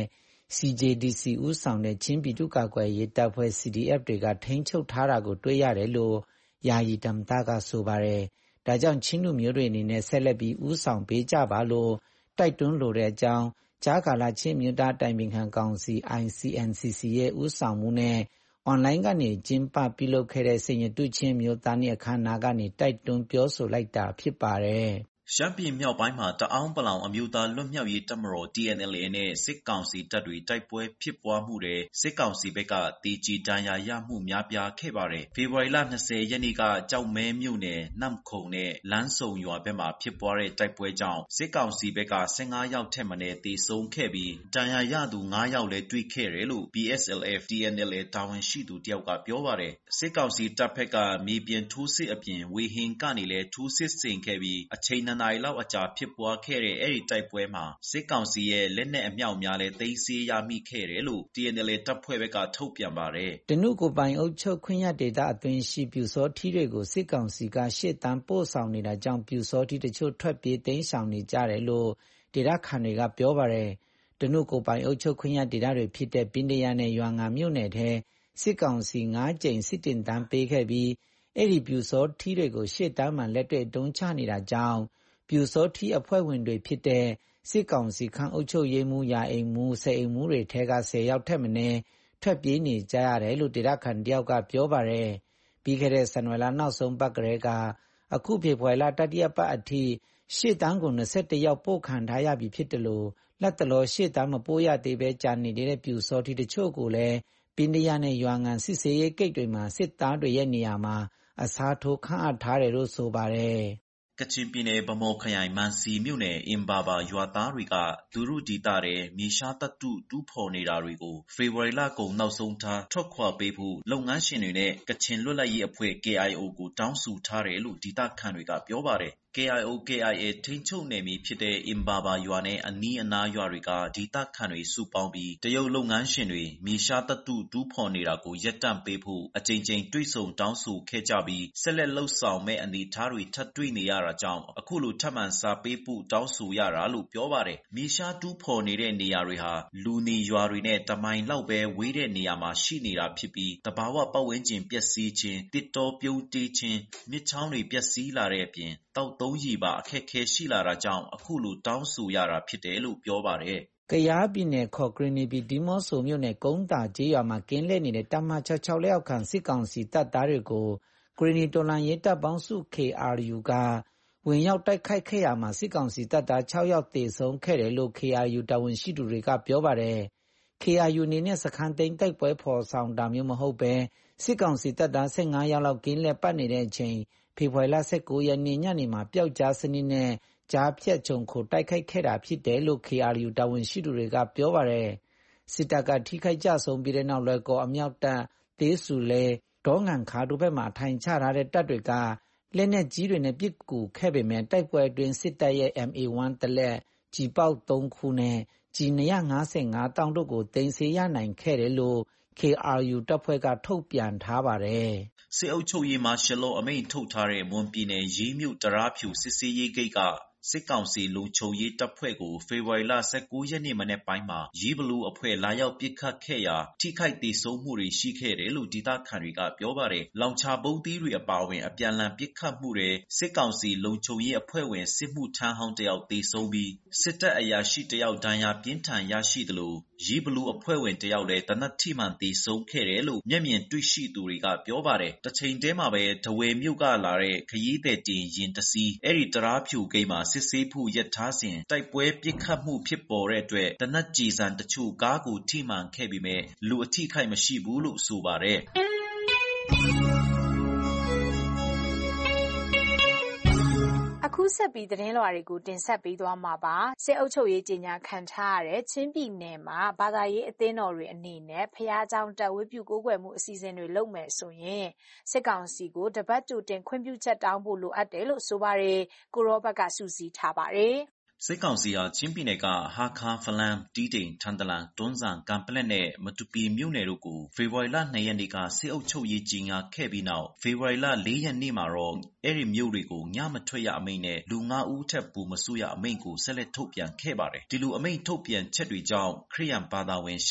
CJDC ဦးဆောင်တဲ့ချင်းပြည်သူ့ကာကွယ်ရေးတပ်ဖွဲ့ CDF တွေကထိန်းချုပ်ထားတာကိုတွေ့ရတယ်လို့ယာယီသမ္မတကဆိုပါတယ်။ဒါကြောင့်ချင်းလူမျိုးတွေအနေနဲ့ဆက်လက်ပြီးဦးဆောင်ပေးကြပါလို့တိုက်တွန်းလိုတဲ့အကြောင်းကြားကာလချင်းမျိုးသားတိုင်ပင်ခံကောင်စီ ICNCC ရဲ့ဦးဆောင်မှုနဲ့အွန်လိုင်းကနေကျင်းပပြုလုပ်ခဲ့တဲ့စင်ရတုချင်းမျိုးသားနေ့အခမ်းအနားကနေတိုက်တွန်းပြောဆိုလိုက်တာဖြစ်ပါတယ်။ရှမ်းပြည်မြောက်ပိုင်းမှာတအောင်းပလောင်အမျိုးသားလွတ်မြောက်ရေးတပ်မတော် TNLA နဲ့စစ်ကောင်စီတပ်တွေတိုက်ပွဲဖြစ်ပွားမှုတွေစစ်ကောင်စီဘက်ကတေချီဒဏ်ရာရမှုများပြားခဲ့ပါတယ်။ဖေဖော်ဝါရီလ20ရက်နေ့ကကြောက်မဲမြို့နယ်နမ်ခုံနဲ့လမ်းစုံရွာဘက်မှာဖြစ်ပွားတဲ့တိုက်ပွဲကြောင့်စစ်ကောင်စီဘက်က15ယောက်ထက်မနည်းတေဆုံးခဲ့ပြီးဒဏ်ရာရသူ9ယောက်လည်းတွေ့ခဲ့တယ်လို့ PSLF TNLA တာဝန်ရှိသူတယောက်ကပြောပါတယ်။စစ်ကောင်စီတပ်ဘက်ကမြေပြင်ထိုးစစ်အပြင်ဝေဟင်ကနေလည်းထိုးစစ်ဆင်ခဲ့ပြီးအချိန်2နာရီလောက်အကြာဖြစ်ပွားခဲ့တဲ့အဲ့ဒီတိုက်ပွဲမှာစစ်ကောင်စီရဲ့လက်နက်အမြောက်များလည်းသိမ်းဆည်းရမိခဲ့တယ်လို့ TNLA တပ်ဖွဲ့ဘက်ကထုတ်ပြန်ပါတယ်။တနုကိုပိုင်အုပ်ချုပ်ခွင့်ရဒေသအတွင်းရှိပြူစောထီတွေကိုစစ်ကောင်စီကရှေ့တန်းပို့ဆောင်နေတာကြောင့်ပြူစောထီတချို့ထွက်ပြေးတိမ်းရှောင်နေကြတယ်လို့ဒေသခံတွေကပြောပါတယ်။တနုကိုပိုင်အုပ်ချုပ်ခွင့်ရဒေသတွေဖြစ်တဲ့ပင်တရနဲ့ရွာငံမြို့နယ်ထဲစစ်ကောင်စီ9ကြိမ်စစ်တင်တန်းပေးခဲ့ပြီးအဲ့ဒီပြူစောထီတွေကိုရှေ့တန်းမှာလက်တွေ့တုံးချနေတာကြောင့်ပြူစောထီအဖွဲ့ဝင်တွေဖြစ်တဲ့စစ်ကောင်စီခန့်အုပ်ချုပ်ရေးမှူးယာအိမ်မှူးစေအိမ်မှူးတွေထဲက10ယောက်ထက်မနည်းထွက်ပြေးနေကြရတယ်လို့ဒေသခံတယောက်ကပြောပါတယ်။ပြီးခဲ့တဲ့ဇန်နဝါရီလနောက်ဆုံးပတ်ကလေးကအခုဖေဖော်ဝါရီလတတိယပတ်အထိရှေ့တန်းကို21ယောက်ပို့ခံထားရပြီဖြစ်တယ်လို့လက်တလောရှေ့တန်းမပို့ရသေးပဲကြာနေတဲ့ပြူစောထီတချို့ကိုလည်းပင်တရနဲ့ရွာငံစစ်စေးရေးကိတ်တွေမှာစစ်သားတွေရဲ့နေရာမှာအစားထိုးခန့်အပ်ထားတယ်လို့ဆိုပါတယ်။ကချင်ပြည်နယ်ဗမော်ခရိုင်မန်စီမြို့နယ်အင်ဘာဘာရွာသားတွေကသူတို့ဒေသထဲမြေရှားသတ္တုတူးဖော်နေတာတွေကိုဖေဖော်ဝါရီလကုန်နောက်ဆုံးထားထွက်ခွာပေးဖို့လုပ်ငန်းရှင်တွေနဲ့ကချင်လွတ်လပ်ရေးအဖွဲ့ KIO ကိုတောင်းဆိုထားတယ်လို့ဒေသခံတွေကပြောပါတယ်။ KIO KIA ထိန်းချုပ်နယ်မြေဖြစ်တဲ့အင်ဘာဘာရွာနဲ့အနီးအနားရွာတွေကဒေသခံတွေစုပေါင်းပြီးတရုတ်လုပ်ငန်းရှင်တွေမြေရှားသတ္တုတူးဖော်နေတာကိုရပ်တန့်ပေးဖို့အကြိမ်ကြိမ်တွေ့ဆုံတောင်းဆိုခဲ့ကြပြီးဆက်လက်လှုပ်ဆောင်မဲ့အနေအထားတွေထပ်တွေ့နေရတာကြောင့်အခုလိုထပ်မံစာပေးဖို့တောင်းဆိုရတာလို့ပြောပါတယ်။မြေရှားတူးဖော်နေတဲ့နေရာတွေဟာလူနေရွာတွေနဲ့တမိုင်လောက်ပဲဝေးတဲ့နေရာမှာရှိနေတာဖြစ်ပြီးတဘာဝပတ်ဝန်းကျင်ပျက်စီးခြင်းတစ်တောပြုန်းတီးခြင်းမြစ်ချောင်းတွေပျက်စီးလာတဲ့အပြင်တောက်သုံးရေပါအခက်အခဲရှိလာတာကြောင့်အခုလိုတောင်းဆိုရတာဖြစ်တယ်လို့ပြောပါတယ်။ကယားပြည်နယ်ခေါ်ကရင်နီပြည်ဒီမော့ဆိုမြို့နယ်ကုန်းတာကျေးရွာမှာကင်းလှည့်နေတဲ့တပ်မ66လက်အောက်ခံစစ်ကောင်စီတပ်သားတွေကိုကရင်နီတော်လှန်ရေးတပ်ပေါင်းစု KRU ကဝင်ရောက်တိုက်ခိုက်ခဲ့ရမှာစစ်ကောင်စီတပ်သား6ယောက်သေဆုံးခဲ့တယ်လို့ KRU တာဝန်ရှိသူတွေကပြောပါတယ်။ KRU အနေနဲ့စခန်းသိမ်းတိုက်ပွဲဖော်ဆောင်တာမျိုးမဟုတ်ပဲစစ်ကောင်စီတပ်သား15ယောက်လောက်ကင်းလှည့်ပတ်နေတဲ့အချိန်ဖေဖော်ဝါရီလ19ရက်နေ့ညနေမှာပျောက်ကြားစနစ်နဲ့ကြားဖြတ်ချုံခိုတိုက်ခိုက်ခဲ့တာဖြစ်တယ်လို့ KRU တာဝန်ရှိသူတွေကပြောပါတယ်။စစ်တပ်ကထိခိုက်ကြဆုံးပြီးတဲ့နောက်လွယ်ကောအမြောက်တပ်သေးစုလဲဒေါငံခါတို့ဘက်မှာထိုင်ချထားတဲ့တပ်တွေကလက်နက်ကြီးတွေနဲ့ပစ်ကူခဲ့ပေမဲ့တိုက်ပွဲအတွင်းစစ်တပ်ရဲ့ MA1 တလက်ကြီးပေါက်3ခုနဲ့ကြီး255တောင်တို့ကိုတင်စေရနိုင်ခဲ့တယ်လို့ KRU တပ်ဖွဲ့ကထုတ်ပြန်ထားပါတယ်။စစ်အုပ်ချုပ်ရေးမှာရှလော့အမိန့်ထုတ်ထားတဲ့မွန်ပြည်နယ်ရေးမြို့တရာဖြူစစ်စေးရေးဂိတ်ကစစ်ကောင်စီလုံခြုံရေးတပ်ဖွဲ့ကိုဖေဖော်ဝါရီလ19ရက်နေ့မနေ့ပိုင်းမှာရေးဘလူးအဖွဲ့လာရောက်ပစ်ခတ်ခဲ့ရာထိခိုက်ဒေဆုံးမှုတွေရှိခဲ့တယ်လို့ဒေသခံတွေကပြောပါတယ်။လောင်ချဘုံသီးတွေအပါအဝင်အပြန်အလှန်ပစ်ခတ်မှုတွေစစ်ကောင်စီလုံခြုံရေးအဖွဲ့ဝင်စစ်မှုထမ်းဟောင်းတယောက်သေဆုံးပြီးစစ်တပ်အရာရှိတယောက်ဒဏ်ရာပြင်းထန်ရရှိသလိုရေးဘလူးအဖွဲ့ဝင်တယောက်လည်းတနက်ထိမှန်သေဆုံးခဲ့တယ်လို့မျက်မြင်တွေ့ရှိသူတွေကပြောပါတယ်။တစ်ချိန်တည်းမှာပဲဒဝယ်မြို့ကလာတဲ့ခရီးသည်တင်ရင်တစီအဲ့ဒီတရာဖြူဂိတ်မှာစစ်ဆေးဖို့ရထားစဉ်တိုက်ပွဲပစ်ခတ်မှုဖြစ်ပေါ်တဲ့အတွက်တနက်ကြည်စံတချို့ကားကိုထိမှန်ခဲ့ပေမဲ့လူအထိခိုက်မရှိဘူးလို့ဆိုပါတယ်။အခုဆက်ပြီးသတင်းလွှာတွေကိုတင်ဆက်ပေးသွားမှာပါစစ်အုပ်ချုပ်ရေးကြီးညာခံထားရတဲ့ချင်းပြည်နယ်မှာဘာသာရေးအသင်းတော်တွေအနေနဲ့ဖျားเจ้าတက်ဝတ်ပြုကိုးကွယ်မှုအစီအစဉ်တွေလုပ်မယ်ဆိုရင်စစ်ကောင်စီကိုတပတ်ကြိုတင်ခွင့်ပြုချက်တောင်းဖို့လိုအပ်တယ်လို့ဆိုပါတယ်ကိုရောဘတ်ကစူးစီးထားပါတယ်စစ်ကောင်စီဟာချင်းပြည်နယ်ကဟာခါဖလန်တီးတိန်ထန်တလန်တွန်းဆန်ကံပလက်နဲ့မတူပီမြို့နယ်တို့ကိုဖေဖော်ဝါရီလ2ရက်နေ့ကစစ်အုပ်ချုပ်ရေးကြီးညာခဲ့ပြီးနောက်ဖေဖော်ဝါရီလ4ရက်နေ့မှာတော့အဲ့ဒီမြို့တွေကိုညမထွက်ရအမိန့်နဲ့လူ9ဦးထက်ပိုမစုရအမိန့်ကိုဆက်လက်ထုတ်ပြန်ခဲ့ပါတယ်ဒီလိုအမိန့်ထုတ်ပြန်ချက်တွေကြောင့်ခရစ်ယာန်ဘာသာဝင်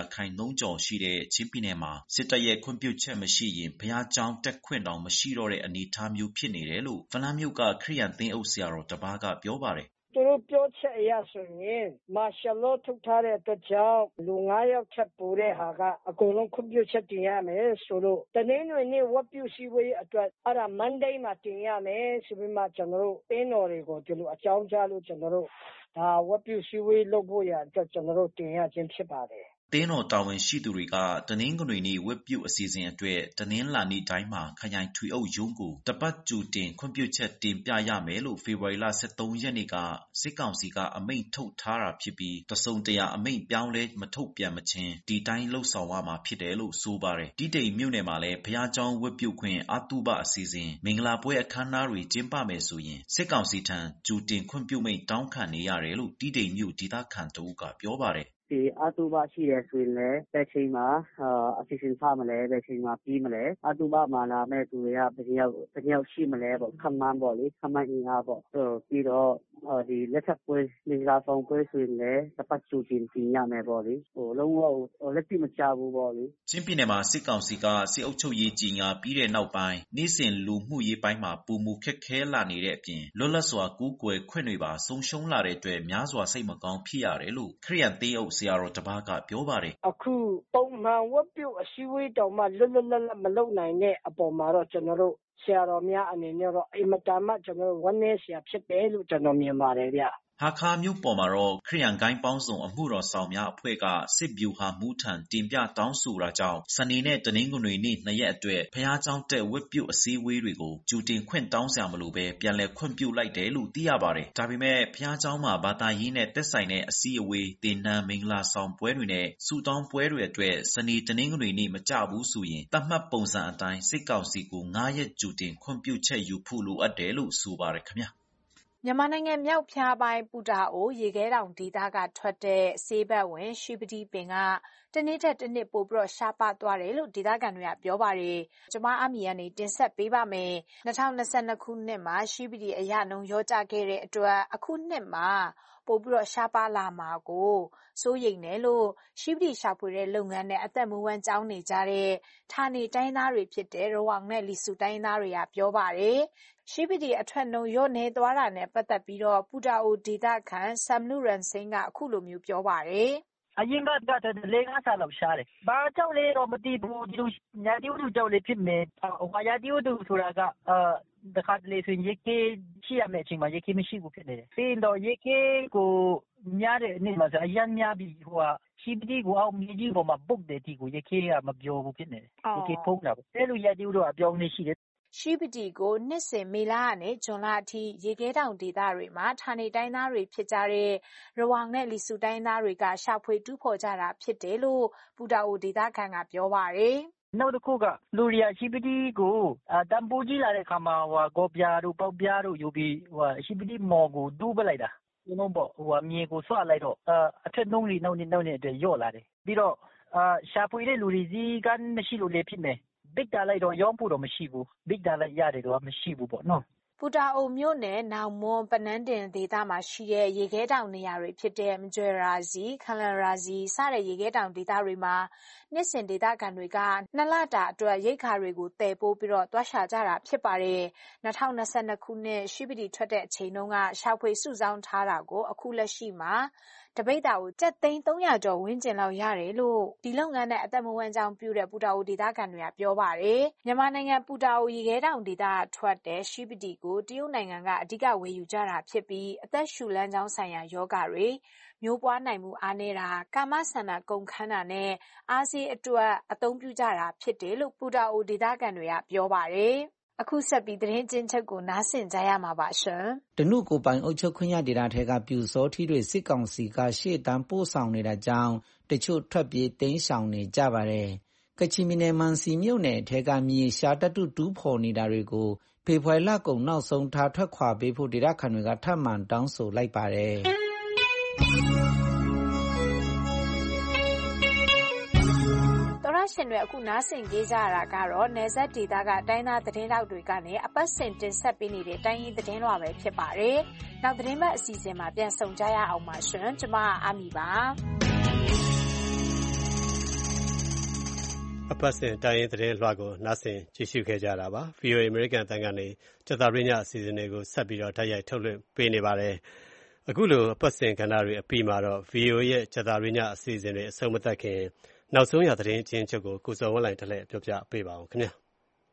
80%ကျော်ရှိတဲ့ချင်းပြည်နယ်မှာစစ်တပ်ရဲ့ခွင့်ပြုချက်မရှိရင်ဘုရားကျောင်းတက်ခွင့်တောင်မရှိတော့တဲ့အနေအထားမျိုးဖြစ်နေတယ်လို့ဖလန်မြို့ကခရစ်ယာန်သင်းအုပ်ဆရာတော်တပါးကပြောပါတယ်သူတို့ပြောချက်အရဆိုရင်မာရှယ်လောထုတ်ထားတဲ့အတွက်ကြောင့်လူ9ယောက်ချက်ပိုတဲ့ဟာကအကုန်လုံးခွင့်ပြုချက်တင်ရမယ်ဆိုလို့တနင်္ဂနွေနေ့ဝတ်ပြုစည်းဝေးအတွက်အဲ့ဒါ Monday မှာတင်ရမယ်ဆိုပြီးမှကျွန်တော်တို့အင်းတော်တွေကိုဒီလိုအကြောင်းကြားလို့ကျွန်တော်တို့ဒါဝတ်ပြုစည်းဝေးလုပ်ဖို့ရအတွက်ကျွန်တော်တို့တင်ရခြင်းဖြစ်ပါတယ်တင်းတော်တာဝန်ရှိသူတွေကတနင်္ဂနွေနေ့ဝတ်ပြုအစီအစဉ်အတွက်တနင်္လာနေ့တိုင်းမှာခရိုင်ထွေအုပ်ရုံးကိုတပတ်ကြိုတင်ခွင့်ပြုချက်တင်ပြရမယ်လို့ဖေဖော်ဝါရီလ23ရက်နေ့ကစစ်ကောင်စီကအမိန့်ထုတ်ထားတာဖြစ်ပြီးတစုံတရာအမိန့်ပြောင်းလဲမထုတ်ပြန်မချင်းဒီတိုင်းလှုပ်ဆောင်ရမှာဖြစ်တယ်လို့ဆိုပါတယ်တိတိမ်မြို့နယ်မှာလည်းဘုရားကျောင်းဝတ်ပြုခွင့်အတုပအစီအစဉ်မင်္ဂလာပွဲအခမ်းအနားတွေကျင်းပမယ်ဆိုရင်စစ်ကောင်စီထံကြိုတင်ခွင့်ပြုမိန့်တောင်းခံနေရတယ်လို့တိတိမ်မြို့ဒေသခံတဦးကပြောပါတယ်ဒီအတူပါရှိတယ်ဆိုရင်လည်းဘယ်ချိန်မှာအစီအစဉ်ထားမလဲဘယ်ချိန်မှာပြီးမလဲအတူပါမှာလာမဲ့သူတွေကဘယ်ရောက်ရှိမလဲပေါ့ခမန်းပေါ့လေခမန်းအင်အားပေါ့ပြီးတော့ဒီလက်ထပ်ပွဲမင်္ဂလာဆောင်ပွဲဆိုရင်လည်းတပတ်ကြိုတင်ပြင်ရမယ်ပေါ့လေလုံးဝလက်ပြမချဘူးပေါ့လေချင်းပြည်နယ်မှာစစ်ကောင်စီကစစ်အုပ်ချုပ်ရေးကြီးညာပြီးတဲ့နောက်ပိုင်းနေ့စဉ်လူမှုရေးပိုင်းမှာပုံမှုခက်ခဲလာနေတဲ့အပြင်လွတ်လပ်စွာကူးကွယ်ခွင့်တွေပါဆုံးရှုံးလာတဲ့အတွက်များစွာစိတ်မကောင်းဖြစ်ရတယ်လို့ခရစ်ယာန်သင်းအုပ်ဆရာတော်တပါးကပြောပါတယ်အခုပုံမှန်ဝတ်ပြုအစည်းအဝေးတောင်မှလွတ်လွတ်လပ်လပ်မလုပ်နိုင်တဲ့အပေါ်မှာတော့ကျွန်တော်တို့ဆရာတော်များအနေနဲ့တော့အိမ်မတန်မှကျွန်တော်တို့ဝန်းနေဆရာဖြစ်တယ်လို့ကျွန်တော်မြင်ပါတယ်ဗျဟာခါမြို့ပေါ်မှာတော့ခရစ်ယာန်ဂိုင်းပေါင်းစုံအမှုတော်ဆောင်များအဖွဲ့ကစစ်ဗျူဟာမူထံတင်ပြတောင်းဆိုတာကြောင့်စနေနဲ့တနင်္ဂနွေနေ့2ရက်အတွက်ဖျားเจ้าတက်ဝတ်ပြုအစည်းအဝေးတွေကိုကြိုတင်ခွင့်တောင်းစရာမလိုပဲပြန်လည်ခွင့်ပြုလိုက်တယ်လို့သိရပါတယ်။ဒါပေမဲ့ဖျားเจ้าမှာဘာသာရေးနဲ့သက်ဆိုင်တဲ့အစည်းအဝေးတင်နန်းမင်္ဂလာဆောင်ပွဲတွေနဲ့စူတောင်းပွဲတွေအတွက်စနေတနင်္ဂနွေနေ့မကြဘူးဆိုရင်တတ်မှတ်ပုံစံအတိုင်းစစ်ကောင်စီကို9ရက်ကြိုတင်ခွင့်ပြုချက်ယူဖို့လိုအပ်တယ်လို့ဆိုပါတယ်ခင်ဗျာ။မြန်မာနိုင်ငံမြောက်ဖျားပိုင်းပူတာအိုရေခဲတောင်ဒေသကထွက်တဲ့ဆေးဘက်ဝင်ရွှေပတိပင်ကတနေ့ထက်တနေ့ပိုပြီးရှားပါသွားတယ်လို့ဒေသခံတွေကပြောပါတယ်။ကျွန်မအမီကနေတင်ဆက်ပေးပါမယ်။2022ခုနှစ်မှာရွှေပတိအရနှုန်းရောကြခဲ့တဲ့အတွက်အခုနှစ်မှာပိုပြီးရှားပါလာမှာကိုစိုးရိမ်တယ်လို့ရွှေပတိရှာဖွေတဲ့လုပ်ငန်းနဲ့အသက်မွေးဝမ်းကျောင်းနေကြတဲ့ဌာနေတိုင်းသားတွေဖြစ်တဲ့ရဝမ်နဲ့လီဆူတိုင်းသားတွေကပြောပါတယ်။ရွှေပတိအထွက်နှုန်းလျော့နည်းသွားတာနဲ့ပတ်သက်ပြီးပူတာအိုဒေသခံဆမ်နုရန်စင်းကအခုလိုမျိုးပြောပါတယ်။အရင်က4-5 ဆလောက်ရှားတယ်။ဘာကြောင့်လဲတော့မသိဘူးဒီလိုရာသီဥတုကြောင့်လည်းဖြစ်မယ်။ရာသီဥတုဆိုတာကတခါတလေဆိုရင်ရေခဲရှိရမယ့်အချိန်မှာရေခဲမရှိဘူးဖြစ်နေတယ်။ပြီးရင်တော့ရေခဲကိုများတဲ့နေ့မှာဆိုအရင်များပြီးရှိပတိကိုအောက်မြေကြီးပေါ်မှာပုတ်တဲ့ဒီကိုရေခဲကမပြောဘူးဖြစ်နေတယ်။ရေခဲဖုံးတာပေါ့။အဲလိုရာသီဥတုအပြောင်းအလဲရှိတယ်ရွှေပတိကိုနှစ်စဉ်မေလကနေဇွန်လအထိရေခဲတောင်ဒေသတွေမှာဌာနေတိုင်းသားတွေဖြစ်ကြတဲ့ရဝမ်နဲ့လီဆူတိုင်းသားတွေကရှာဖွေတူးဖော်ကြတာဖြစ်တယ်လို့ပူတာအိုဒေသခံကပြောပါတယ်။နောက်တစ်ခုကလူရီယာရှိပတိကိုတန်ပိုးကြီးလာတဲ့ခါမှာကော်ပြားတို့ပေါက်ပြားတို့ယူပြီးရှိပတိမော်ကိုဒူးပလိုက်တာဒီလိုပေါ့မြေကိုဆွလိုက်တော့အထက်နှုံးလေးနောက်နေအတွက်ညော့လာတယ်ပြီးတော့ရှာဖွေတဲ့လူတွေစီကမရှိလို့လည်းဖြစ်မယ်ဘစ်တာလိုက်တော့ရောင်းဖို့တော့မရှိဘူးဘစ်တာလိုက်ရတယ်တော့မရှိဘူးပေါ့နော်ပူတာအိုမြို့နယ်နောင်မွန်းပနန်းတင်ဒေသမှာရှိတဲ့ရေခဲတောင်နေရာတွေဖြစ်တဲ့မကျွယ်ရာစီခလန်ရာစီစတဲ့ရေခဲတောင်ဒေသတွေမှာနှစ်စဉ်ဒေသခံတွေက2လတာအတွက်ရိတ်ခါတွေကိုတည်ပိုးပြီးတွားရှာကြတာဖြစ်ပါတယ်2022ခုနှစ်ရွှေပတိထွက်တဲ့အချိန်တုန်းကရှာဖွေစုဆောင်းထားတာကိုအခုလက်ရှိမှာတပိတ်တာကိုကျပ်သိန်း300ကျော်ဝန်းကျင်လောက်ရတယ်လို့ဒီလုပ်ငန်းနဲ့အသက်မွေးဝမ်းကျောင်းပြုတဲ့ပူတာအိုဒေသခံတွေကပြောပါတယ်မြန်မာနိုင်ငံပူတာအိုရေခဲတောင်ဒေသထွက်တဲ့ရွှေပတိကိုတရုတ်နိုင်ငံကအဓိကဝယ်ယူကြတာဖြစ်ပြီးအသက်ရှူလမ်းကြောင်းဆိုင်ရာယောဂတွေမျိုးပွားနိုင်မှုအားနည်းတာကာမဆန္ဒကုန်ခန်းတာနဲ့အားစေးအတွက်အသုံးပြုကြတာဖြစ်တယ်လို့ပူတာအိုဒေသခံတွေကပြောပါတယ်အခုဆက်ပြီးသတင်းကျဉ်းချုပ်ကိုနားဆင်ကြရမှာပါရှင်။တနုကိုပိုင်အုပ်ချုပ်ခွင့်ရဒေသထဲကပြူစောထီတွေစစ်ကောင်စီကရှေ့တန်းပို့ဆောင်နေတာကြောင့်တချို့ထွက်ပြေးတိမ်းရှောင်နေကြပါတယ်။ကချင်ပြည်နယ်မန်စီမြို့နယ်ထဲကမြေရှားတတုတူးဖော်နေတာတွေကိုဖေဖော်ဝါရီလကုန်နောက်ဆုံးထားထွက်ခွာပေးဖို့ဒေသခံတွေကထပ်မံတောင်းဆိုလိုက်ပါတယ်။ရှင်တွေအခုနားဆင်ကြကြရတာကတော့နယ်စပ်ဒေသကတိုင်းသားသတင်းတောက်တွေကနေအပတ်စဉ်တင်ဆက်ပေးနေတဲ့တိုင်းရင်းသတင်းလွှာပဲဖြစ်ပါတယ်။နောက်သတင်းပတ်အစီအစဉ်မှာပြန်ဆုံကြရအောင်ပါရှင်။ကျွန်မအာမီပါ။အပတ်စဉ်တိုင်းရင်းသတင်းလွှာကိုနားဆင်ကြည့်ရှုခဲ့ကြတာပါ။ VOA American တန်ကနေကြာသပတေးညအစီအစဉ်တွေကိုဆက်ပြီးတော့တိုက်ရိုက်ထုတ်လွှင့်ပေးနေပါတယ်။အခုလိုအပတ်စဉ်ကဏ္ဍတွေအပြီးမှာတော့ VOA ရဲ့ကြာသပတေးညအစီအစဉ်တွေအဆုံးမသတ်ခင်နောက်ဆုံးရသတင်းအချင်းချုပ်ကိုကိုစောဝင်းလိုင်တလဲပြောပြပေးပါအောင်ခင်ဗျာ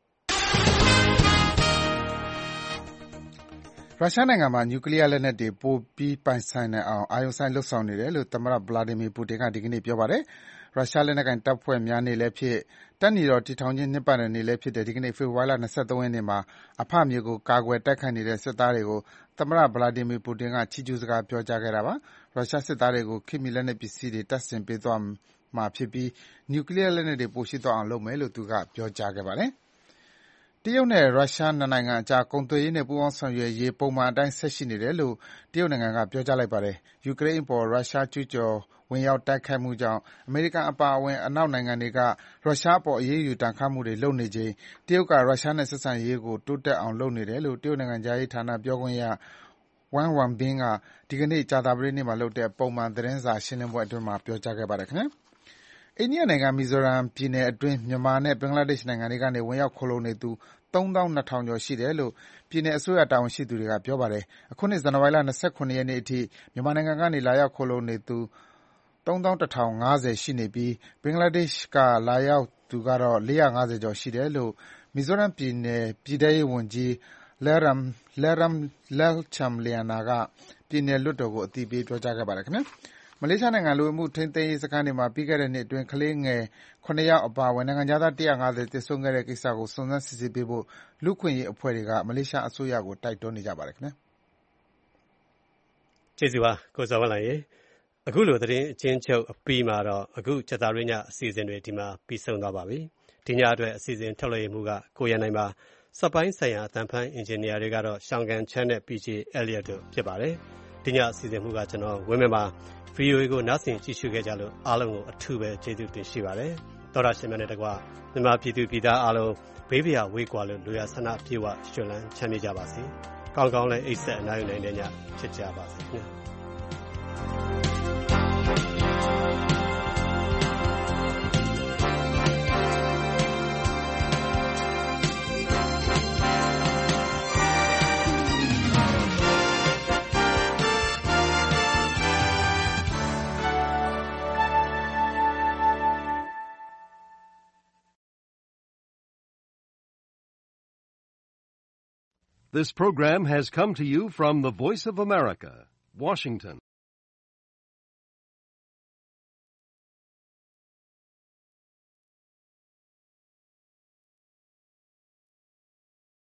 ရုရှားနိုင်ငံမှာနျူကလ িয়ার လက်နက်တွေပိုပြီးပိုင်ဆိုင်နိုင်အောင်အာရုံစိုက်လှုပ်ဆောင်နေတယ်လို့သမ္မတဗလာဒီမီပူတင်ကဒီကနေ့ပြောပါတယ်ရုရှားလက်နက်ကိုင်တပ်ဖွဲ့များနေ့လည်းဖြစ်တပ်နီတော်တည်ထောင်ခြင်းနှစ်ပတ်လည်နေ့လည်းဖြစ်တဲ့ဒီကနေ့ဖေဖော်ဝါရီလ23ရက်နေ့မှာအဖမျိုးကိုကာကွယ်တိုက်ခိုက်နေတဲ့စစ်သားတွေကိုသမ္မတဗလာဒီမီပူတင်ကချီးကျူးစကားပြောကြားခဲ့တာပါရုရှားစစ်သားတွေကိုခေတ်မီလက်နက်ပစ္စည်းတွေတပ်ဆင်ပေးသွားမှာဖြစ်ပြီးနျူကလ িয়ার လက်နက်တွေပိုရှိသွားအောင်လုပ်မယ်လို့သူကပြောကြားခဲ့ပါတယ်တရုတ်နဲ့ရုရှားနှစ်နိုင်ငံအကြားကုန်သွယ်ရေးနဲ့ပူးပေါင်းဆောင်ရွက်ရေးပုံမှန်အတိုင်းဆက်ရှိနေတယ်လို့တရုတ်နိုင်ငံကပြောကြားလိုက်ပါတယ်။ယူကရိန်းအပေါ်ရုရှားကျူးကျော်ဝင်ရောက်တိုက်ခိုက်မှုကြောင့်အမေရိကန်အပါအဝင်အနောက်နိုင်ငံတွေကရုရှားအပေါ်အရေးယူဒဏ်ခတ်မှုတွေလုပ်နေချိန်တရုတ်ကရုရှားနဲ့ဆက်ဆံရေးကိုတိုးတက်အောင်လုပ်နေတယ်လို့တရုတ်နိုင်ငံခြားရေးဌာနပြောခွင့်ရWang Wenbin ကဒီကနေ့ကြာသပတေးနေ့မှာလုပ်တဲ့ပုံမှန်သတင်းစာရှင်းလင်းပွဲအတွင်းပြောကြားခဲ့ပါတယ်ခင်ဗျာ။အိန္ဒိယနိုင်ငံမီဇိုရမ်ပြည်နယ်အတွင်းမြန်မာနဲ့ဘင်္ဂလားဒေ့ရှ်နိုင်ငံတွေကနေဝင်ရောက်ခိုလှုံနေသူ32,000ကျော်ရှိတယ်လို့ပြည်နယ်အစိုးရတာဝန်ရှိသူတွေကပြောပါတယ်။အခုနှစ်ဇန်နဝါရီလ29ရက်နေ့အထိမြန်မာနိုင်ငံကနေလာရောက်ခိုလှုံနေသူ31,050ရှိနေပြီးဘင်္ဂလားဒေ့ရှ်ကလာရောက်သူကတော့450ကျော်ရှိတယ်လို့မီဇိုရမ်ပြည်နယ်ပြည်ထဲရေးဝန်ကြီး Lercham-Liana ကပြည်နယ်လွှတ်တော်ကိုအသိပေးပြောကြားခဲ့ပါတယ်ခင်ဗျာ။မလေးရှားနိုင်ငံလူဝင်မှုထိန်းသိမ်းရေးစခန်းတွေမှာပြီးခဲ့တဲ့နှစ်အတွင်းကလေးငယ်7ယောက်အပါအဝင်နိုင်ငံခြားသား150သေဆုံးခဲ့တဲ့ကိစ္စကိုစုံစမ်းစစ်ဆေးပေးဖို့လူ့အခွင့်အရေးအဖွဲ့တွေကမလေးရှားအစိုးရကိုတိုက်တွန်းနေကြပါတယ်ခင်ဗျာကျေးဇူးပါကိုစောဝင်းလိုင်ရေအခုလိုသတင်းအချင်းချုပ်အပြီးမှာတော့အခုကြာသပတေးညအစီအစဉ်တွေဒီမှာပြီးဆုံးသွားပါပြီဒီညအတွက်အစီအစဉ်ထုတ်လွှင့်မှုကကိုရန်နိုင်ပါစက်ပိုင်းဆိုင်ရာအသံဖန်အင်ဂျင်နီယာတွေကတော့ Sean Gan Chan နဲ့ PJ Elliott တို့ဖြစ်ပါတယ်။ဒီညအစီအစဉ်မှုကကျွန်တော်ဝင်းမယ်ပါ VOA ကိုနားဆင်ကြည့်ရှုခဲ့ကြလို့အားလုံးကိုအထူးပဲကျေးဇူးတင်ရှိပါတယ်။သောတာရှင်များနဲ့တကွမြန်မာပြည်သူပြည်သားအားလုံးဘေးပရာဝေးကွာလို့လူရဆန္ဒပြေဝရွှင်လန်းချမ်းမြေ့ကြပါစေ။ကောင်းကောင်းလည်းအိပ်ဆက်အနားယူနိုင်တဲ့ညဖြစ်ကြပါစေခင်ဗျာ။ This program has come to you from the Voice of America, Washington.